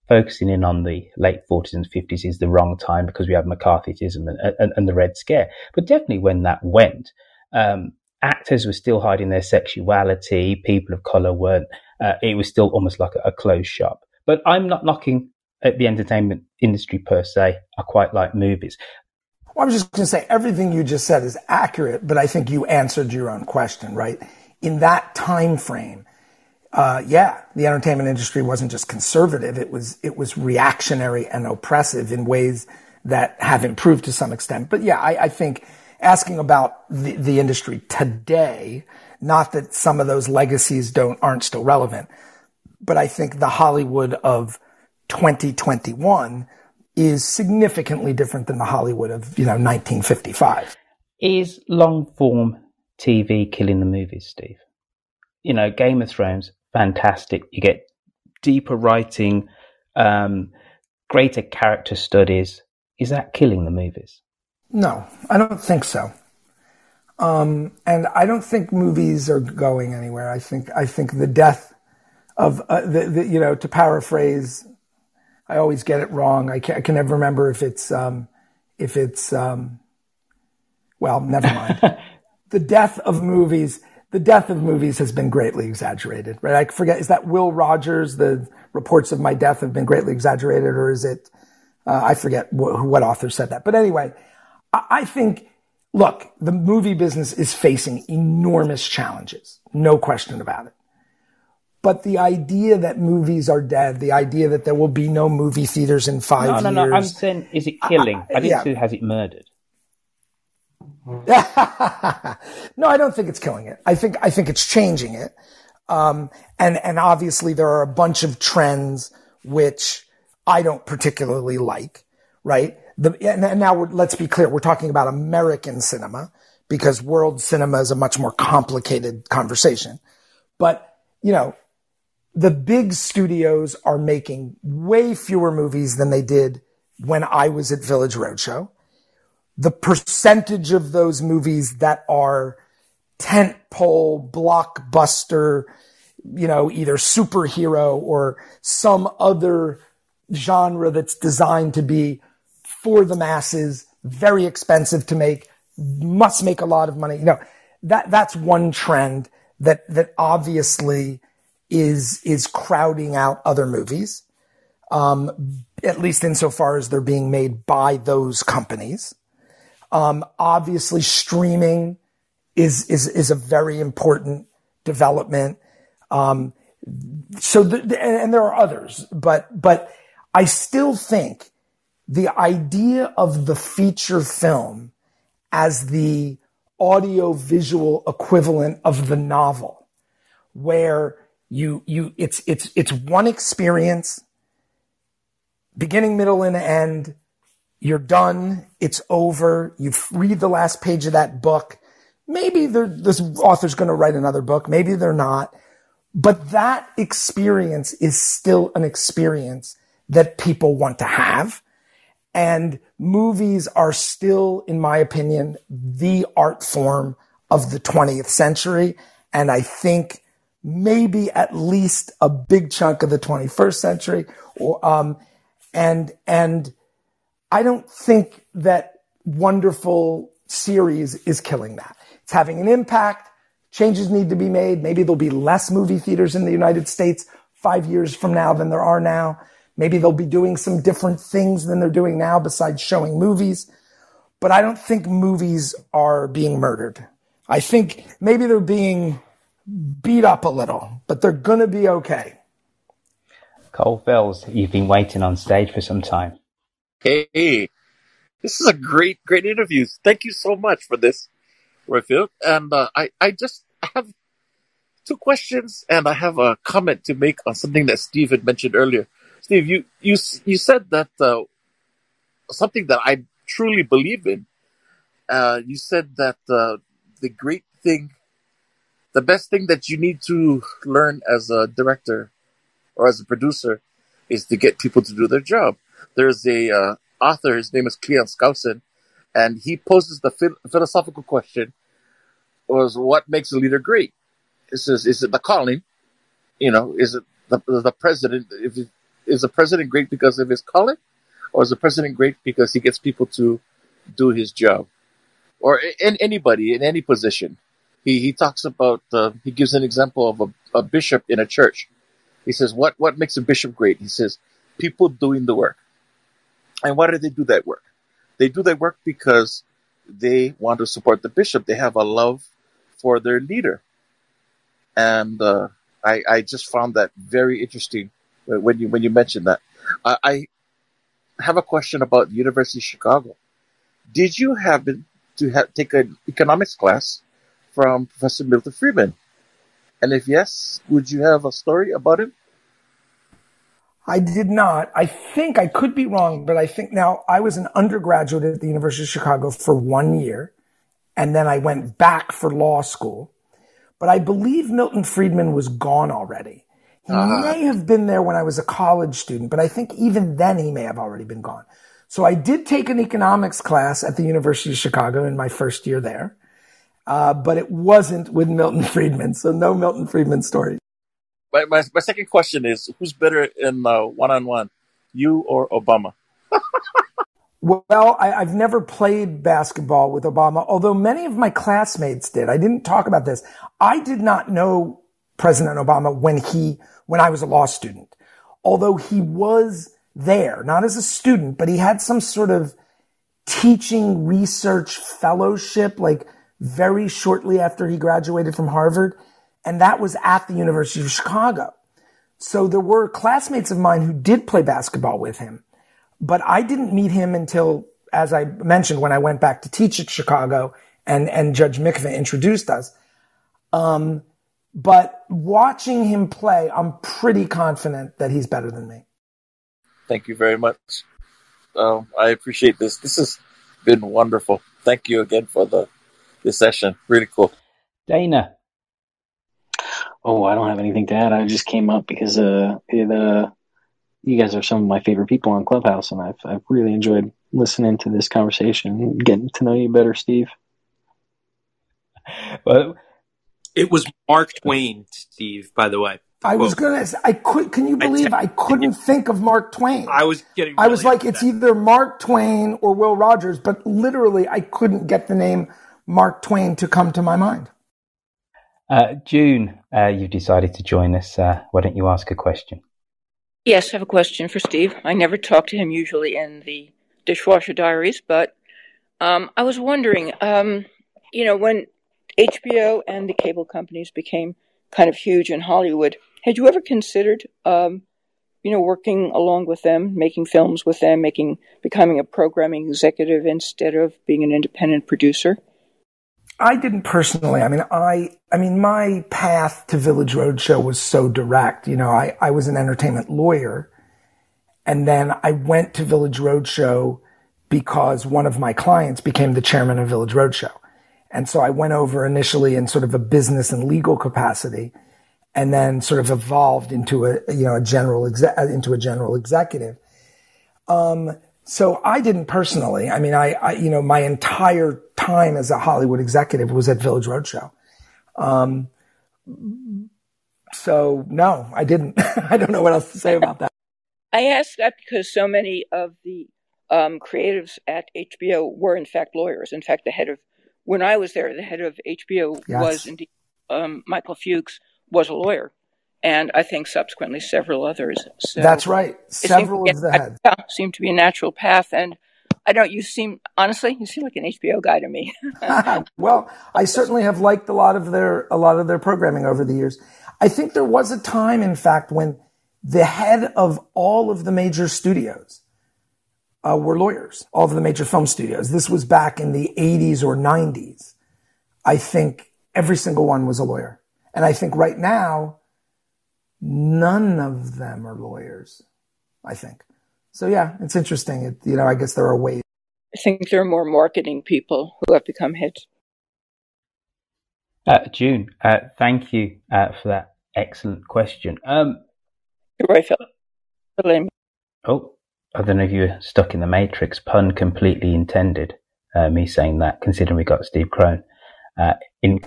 focusing in on the late 40s and 50s is the wrong time because we have McCarthyism and the Red Scare. But definitely when that went, actors were still hiding their sexuality. People of color weren't. It was still almost like a closed shop. But I'm not knocking at the entertainment industry per se. I quite like movies. Well, I was just going to say everything you just said is accurate, but I think you answered your own question, right? In that time frame, the entertainment industry wasn't just conservative. It was reactionary and oppressive in ways that have improved to some extent. But yeah, I think asking about the industry today, not that some of those legacies aren't still relevant, but I think the Hollywood of 2021 is significantly different than the Hollywood of 1955. Is long form TV killing the movies, Steve? Game of Thrones, fantastic. You get deeper writing, greater character studies. Is that killing the movies? No, I don't think so. And I don't think movies are going anywhere. I think the death of to paraphrase, I always get it wrong. I can never remember if it's well, never mind. The death of movies has been greatly exaggerated, right? I forget, is that Will Rogers? The reports of my death have been greatly exaggerated, or is it, I forget what author said that. But anyway, I think, look, the movie business is facing enormous challenges. No question about it. But the idea that movies are dead, the idea that there will be no movie theaters in 5 years. No. I'm saying, is it killing? I didn't say, has it murdered? No, I don't think it's killing it. I think it's changing it. And obviously there are a bunch of trends which I don't particularly like, right? And now let's be clear. We're talking about American cinema because world cinema is a much more complicated conversation. But, the big studios are making way fewer movies than they did when I was at Village Roadshow. The percentage of those movies that are tentpole, blockbuster, either superhero or some other genre that's designed to be for the masses, very expensive to make, must make a lot of money. That's one trend that obviously is crowding out other movies, at least insofar as they're being made by those companies. Obviously streaming is a very important development. And there are others, but I still think the idea of the feature film as the audio visual equivalent of the novel, where it's one experience, beginning, middle, and end. You're done. It's over. You read the last page of that book. Maybe this author's going to write another book. Maybe they're not. But that experience is still an experience that people want to have. And movies are still, in my opinion, the art form of the 20th century. And I think maybe at least a big chunk of the 21st century. And I don't think that wonderful series is killing that. It's having an impact. Changes need to be made. Maybe there'll be less movie theaters in the United States 5 years from now than there are now. Maybe they'll be doing some different things than they're doing now besides showing movies. But I don't think movies are being murdered. I think maybe they're being beat up a little, but they're going to be okay. Cole Fells, you've been waiting on stage for some time. Hey, this is a great interview. Thank you so much for this, Roifield. And I have two questions, and I have a comment to make on something that Steve had mentioned earlier. Steve, you said that something that I truly believe in. You said that the best thing that you need to learn as a director or as a producer is to get people to do their job. There's a author, his name is Cleon Skousen, and he poses the philosophical question, was what makes a leader great? It says, is it the calling? Is it the president? is the president great because of his calling, or is the president great because he gets people to do his job? Or anybody in any position. He talks about, he gives an example of a bishop in a church. He says, what makes a bishop great? He says, people doing the work. And why do they do that work? They do that work because they want to support the bishop. They have a love for their leader. And I just found that very interesting when you mentioned that. I have a question about the University of Chicago. Did you happen to take an economics class from Professor Milton Friedman? And if yes, would you have a story about him? I did not. I think I could be wrong, but I think now I was an undergraduate at the University of Chicago for 1 year, and then I went back for law school. But I believe Milton Friedman was gone already. He may have been there when I was a college student, but I think even then he may have already been gone. So I did take an economics class at the University of Chicago in my first year there, but it wasn't with Milton Friedman, so no Milton Friedman story. My second question is, who's better in one-on-one, you or Obama? Well, I've never played basketball with Obama, although many of my classmates did. I didn't talk about this. I did not know President Obama when I was a law student, although he was there, not as a student, but he had some sort of teaching research fellowship, like very shortly after he graduated from Harvard. And that was at the University of Chicago. So there were classmates of mine who did play basketball with him, but I didn't meet him until, as I mentioned, when I went back to teach at Chicago and Judge Mikva introduced us. But watching him play, I'm pretty confident that he's better than me. Thank you very much. I appreciate this. This has been wonderful. Thank you again for this session. Really cool. Dana. Oh, I don't have anything to add. I just came up because you guys are some of my favorite people on Clubhouse, and I've really enjoyed listening to this conversation, getting to know you better, Steve. Well, it was Mark Twain, Steve, by the way. I was going to say, can you believe I couldn't think of Mark Twain? I was getting I was like, it's either Mark Twain or Will Rogers, but literally I couldn't get the name Mark Twain to come to my mind. June, you've decided to join us. Why don't you ask a question? Yes, I have a question for Steve. I never talk to him usually in the Dishwasher Diaries, but I was wondering, when HBO and the cable companies became kind of huge in Hollywood, had you ever considered, working along with them, making films with them, becoming a programming executive instead of being an independent producer? I didn't personally. I mean, my path to Village Roadshow was so direct. I was an entertainment lawyer, and then I went to Village Roadshow because one of my clients became the chairman of Village Roadshow. And so I went over initially in sort of a business and legal capacity, and then sort of evolved into a general executive. So I didn't personally. I mean, I my entire time as a Hollywood executive was at Village Roadshow. So no, I didn't. I don't know what else to say about that. I ask that because so many of the creatives at HBO were in fact lawyers. In fact, when I was there, the head of HBO was indeed Michael Fuchs was a lawyer, and I think subsequently several others. So that's right. Several of the heads seem to be a natural path, and you seem like an HBO guy to me. Well, I certainly have liked a lot of their programming over the years. I think there was a time, in fact, when the head of all of the major studios were lawyers, all of the major film studios. This was back in the 80s or 90s. I think every single one was a lawyer. And I think right now, none of them are lawyers, I think. So yeah, it's interesting. I guess there are ways. I think there are more marketing people who have become hits. June, thank you for that excellent question. Oh, I don't know if you were stuck in the Matrix. Pun completely intended. Me saying that, considering we got Steve Crone.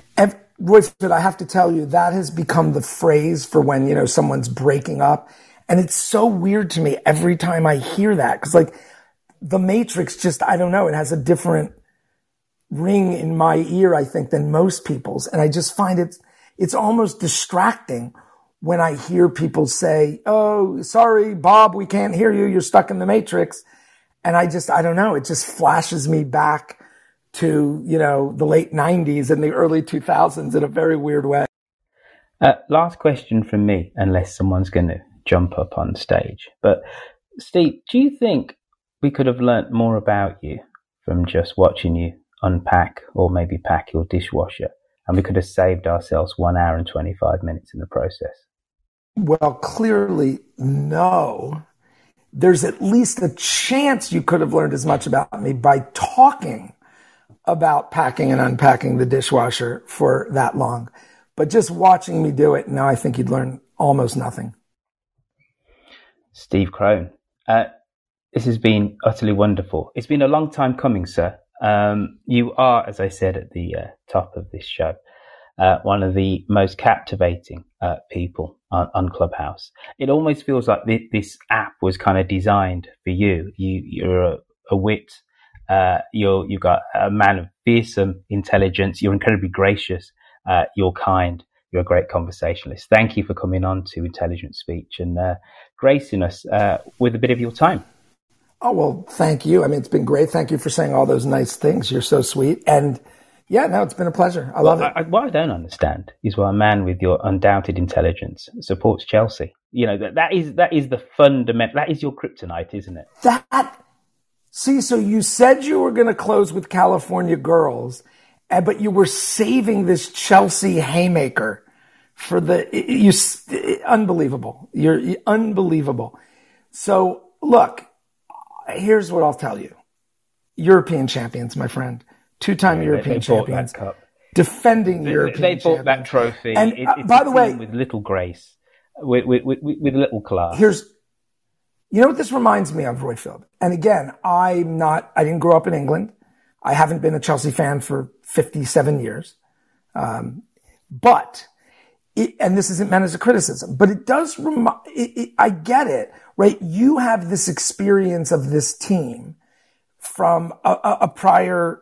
Royfield, I have to tell you, that has become the phrase for when someone's breaking up, And it's so weird to me every time I hear that. Cause like the Matrix just, I don't know, it has a different ring in my ear, I think, than most people's. And I just find it's almost distracting when I hear people say, oh, sorry, Bob, we can't hear you. You're stuck in the Matrix. And I don't know. It just flashes me back to, the late 90s and the early 2000s in a very weird way. Last question from me, unless someone's going to jump up on stage. But Steve, do you think we could have learnt more about you from just watching you unpack or maybe pack your dishwasher, and we could have saved ourselves 1 hour and 25 minutes in the process? Well, clearly, no. There's at least a chance you could have learned as much about me by talking about packing and unpacking the dishwasher for that long. But just watching me do it, no, I think you'd learn almost nothing. Steve Crone, this has been utterly wonderful. It's been a long time coming, sir. You are, as I said at the top of this show, one of the most captivating people on Clubhouse. It almost feels like this app was kind of designed for you. You're a wit. You've got a man of fearsome intelligence. You're incredibly gracious. You're kind. You're a great conversationalist. Thank you for coming on to Intelligent Speech and gracing us with a bit of your time. Oh, well, thank you. I mean, it's been great. Thank you for saying all those nice things. You're so sweet. And yeah, no, it's been a pleasure. I love it. What I don't understand is why a man with your undoubted intelligence supports Chelsea. That is the fundamental, that is your kryptonite, isn't it? So you said you were going to close with California Girls, but you were saving this Chelsea haymaker for unbelievable. You're unbelievable. So look, here's what I'll tell you. European champions, my friend. Two-time European champions. Defending European champions. They bought that trophy. And it's by the way, with little grace, with little class. You know what this reminds me of, Royfield? And again, I didn't grow up in England. I haven't been a Chelsea fan for 57 years. And this isn't meant as a criticism, but it does I get it, right? You have this experience of this team from a prior,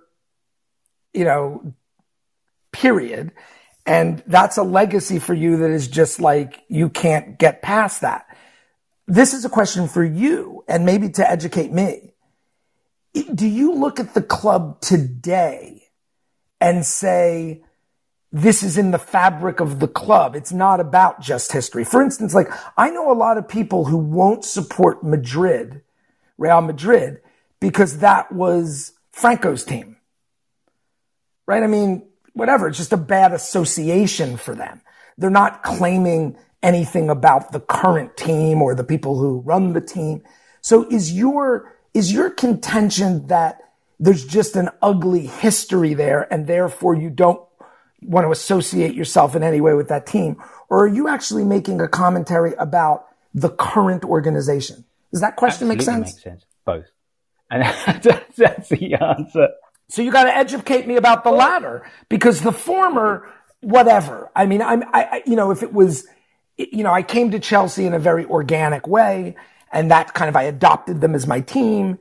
period. And that's a legacy for you that is just like, you can't get past that. This is a question for you and maybe to educate me. Do you look at the club today and say, this is in the fabric of the club? It's not about just history. For instance, like I know a lot of people who won't support Real Madrid, because that was Franco's team. Right? I mean, whatever. It's just a bad association for them. They're not claiming anything about the current team or the people who run the team. So is your contention that there's just an ugly history there and therefore you don't want to associate yourself in any way with that team? Or are you actually making a commentary about the current organization? Does that question make sense? Makes sense. Both. And that's the answer. So you got to educate me about the latter, because the former, whatever. I mean, if it was, I came to Chelsea in a very organic way, and that kind of, I adopted them as my team.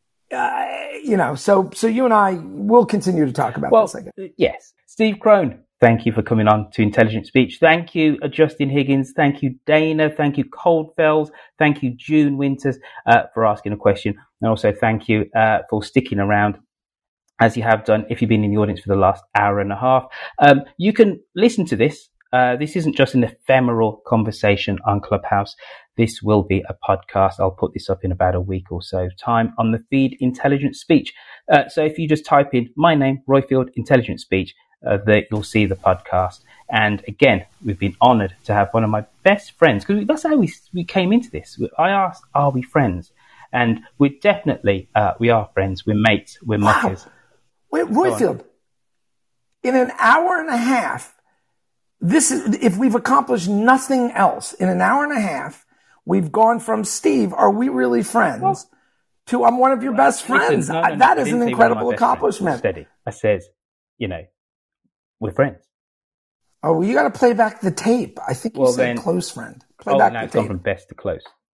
So you and I will continue to talk about this, I guess. Yes. Steve Crone, thank you for coming on to Intelligent Speech. Thank you, Justin Higgins. Thank you, Dana. Thank you, Coldfells. Thank you, June Winters, for asking a question. And also thank you for sticking around, as you have done, if you've been in the audience for the last hour and a half. You can listen to this. This isn't just an ephemeral conversation on Clubhouse. This will be a podcast. I'll put this up in about a week or so time on the feed Intelligent Speech. So if you just type in my name, Royfield Intelligent Speech, you'll see the podcast. And again, we've been honored to have one of my best friends, because that's how we came into this. I asked, are we friends? And we're definitely, we are friends. We're mates. We're muckers. Wait, Royfield, in an hour and a half, if we've accomplished nothing else, in an hour and a half, we've gone from Steve, are we really friends, to I'm one of your best friends. That is an incredible accomplishment. Steady. I says, we're friends. Oh, well, you got to play back the tape. I think you said close friend. Play back the tape. It's gone from best to close.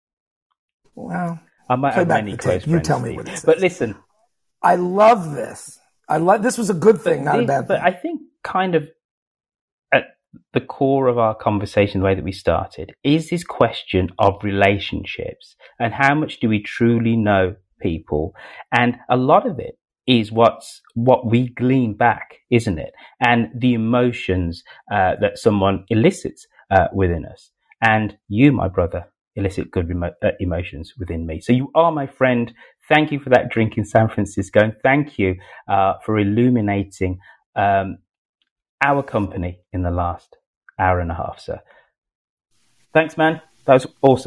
Well, I might play have back many the close tape. You friends, tell me Steve. what it says. But listen, I love this. This was a good thing, not a bad but thing. I think kind of at the core of our conversation, the way that we started, is this question of relationships and how much do we truly know people? And a lot of it is what we glean back, isn't it? And the emotions that someone elicits within us. And you, my brother, elicit good emotions within me. So you are my friend. Thank you for that drink in San Francisco. And thank you for illuminating our company in the last hour and a half, sir. Thanks, man. That was awesome.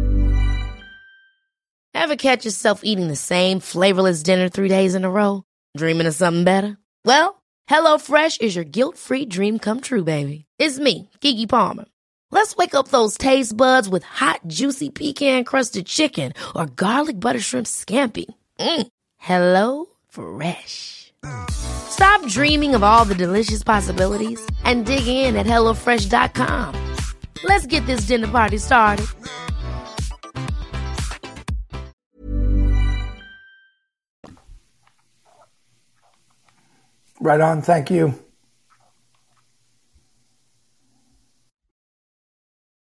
Ever catch yourself eating the same flavorless dinner 3 days in a row? Dreaming of something better? Well, HelloFresh is your guilt-free dream come true, baby. It's me, Keke Palmer. Let's wake up those taste buds with hot, juicy pecan-crusted chicken or garlic butter shrimp scampi. Hello Fresh. Stop dreaming of all the delicious possibilities and dig in at HelloFresh.com. Let's get this dinner party started. Right on. Thank you.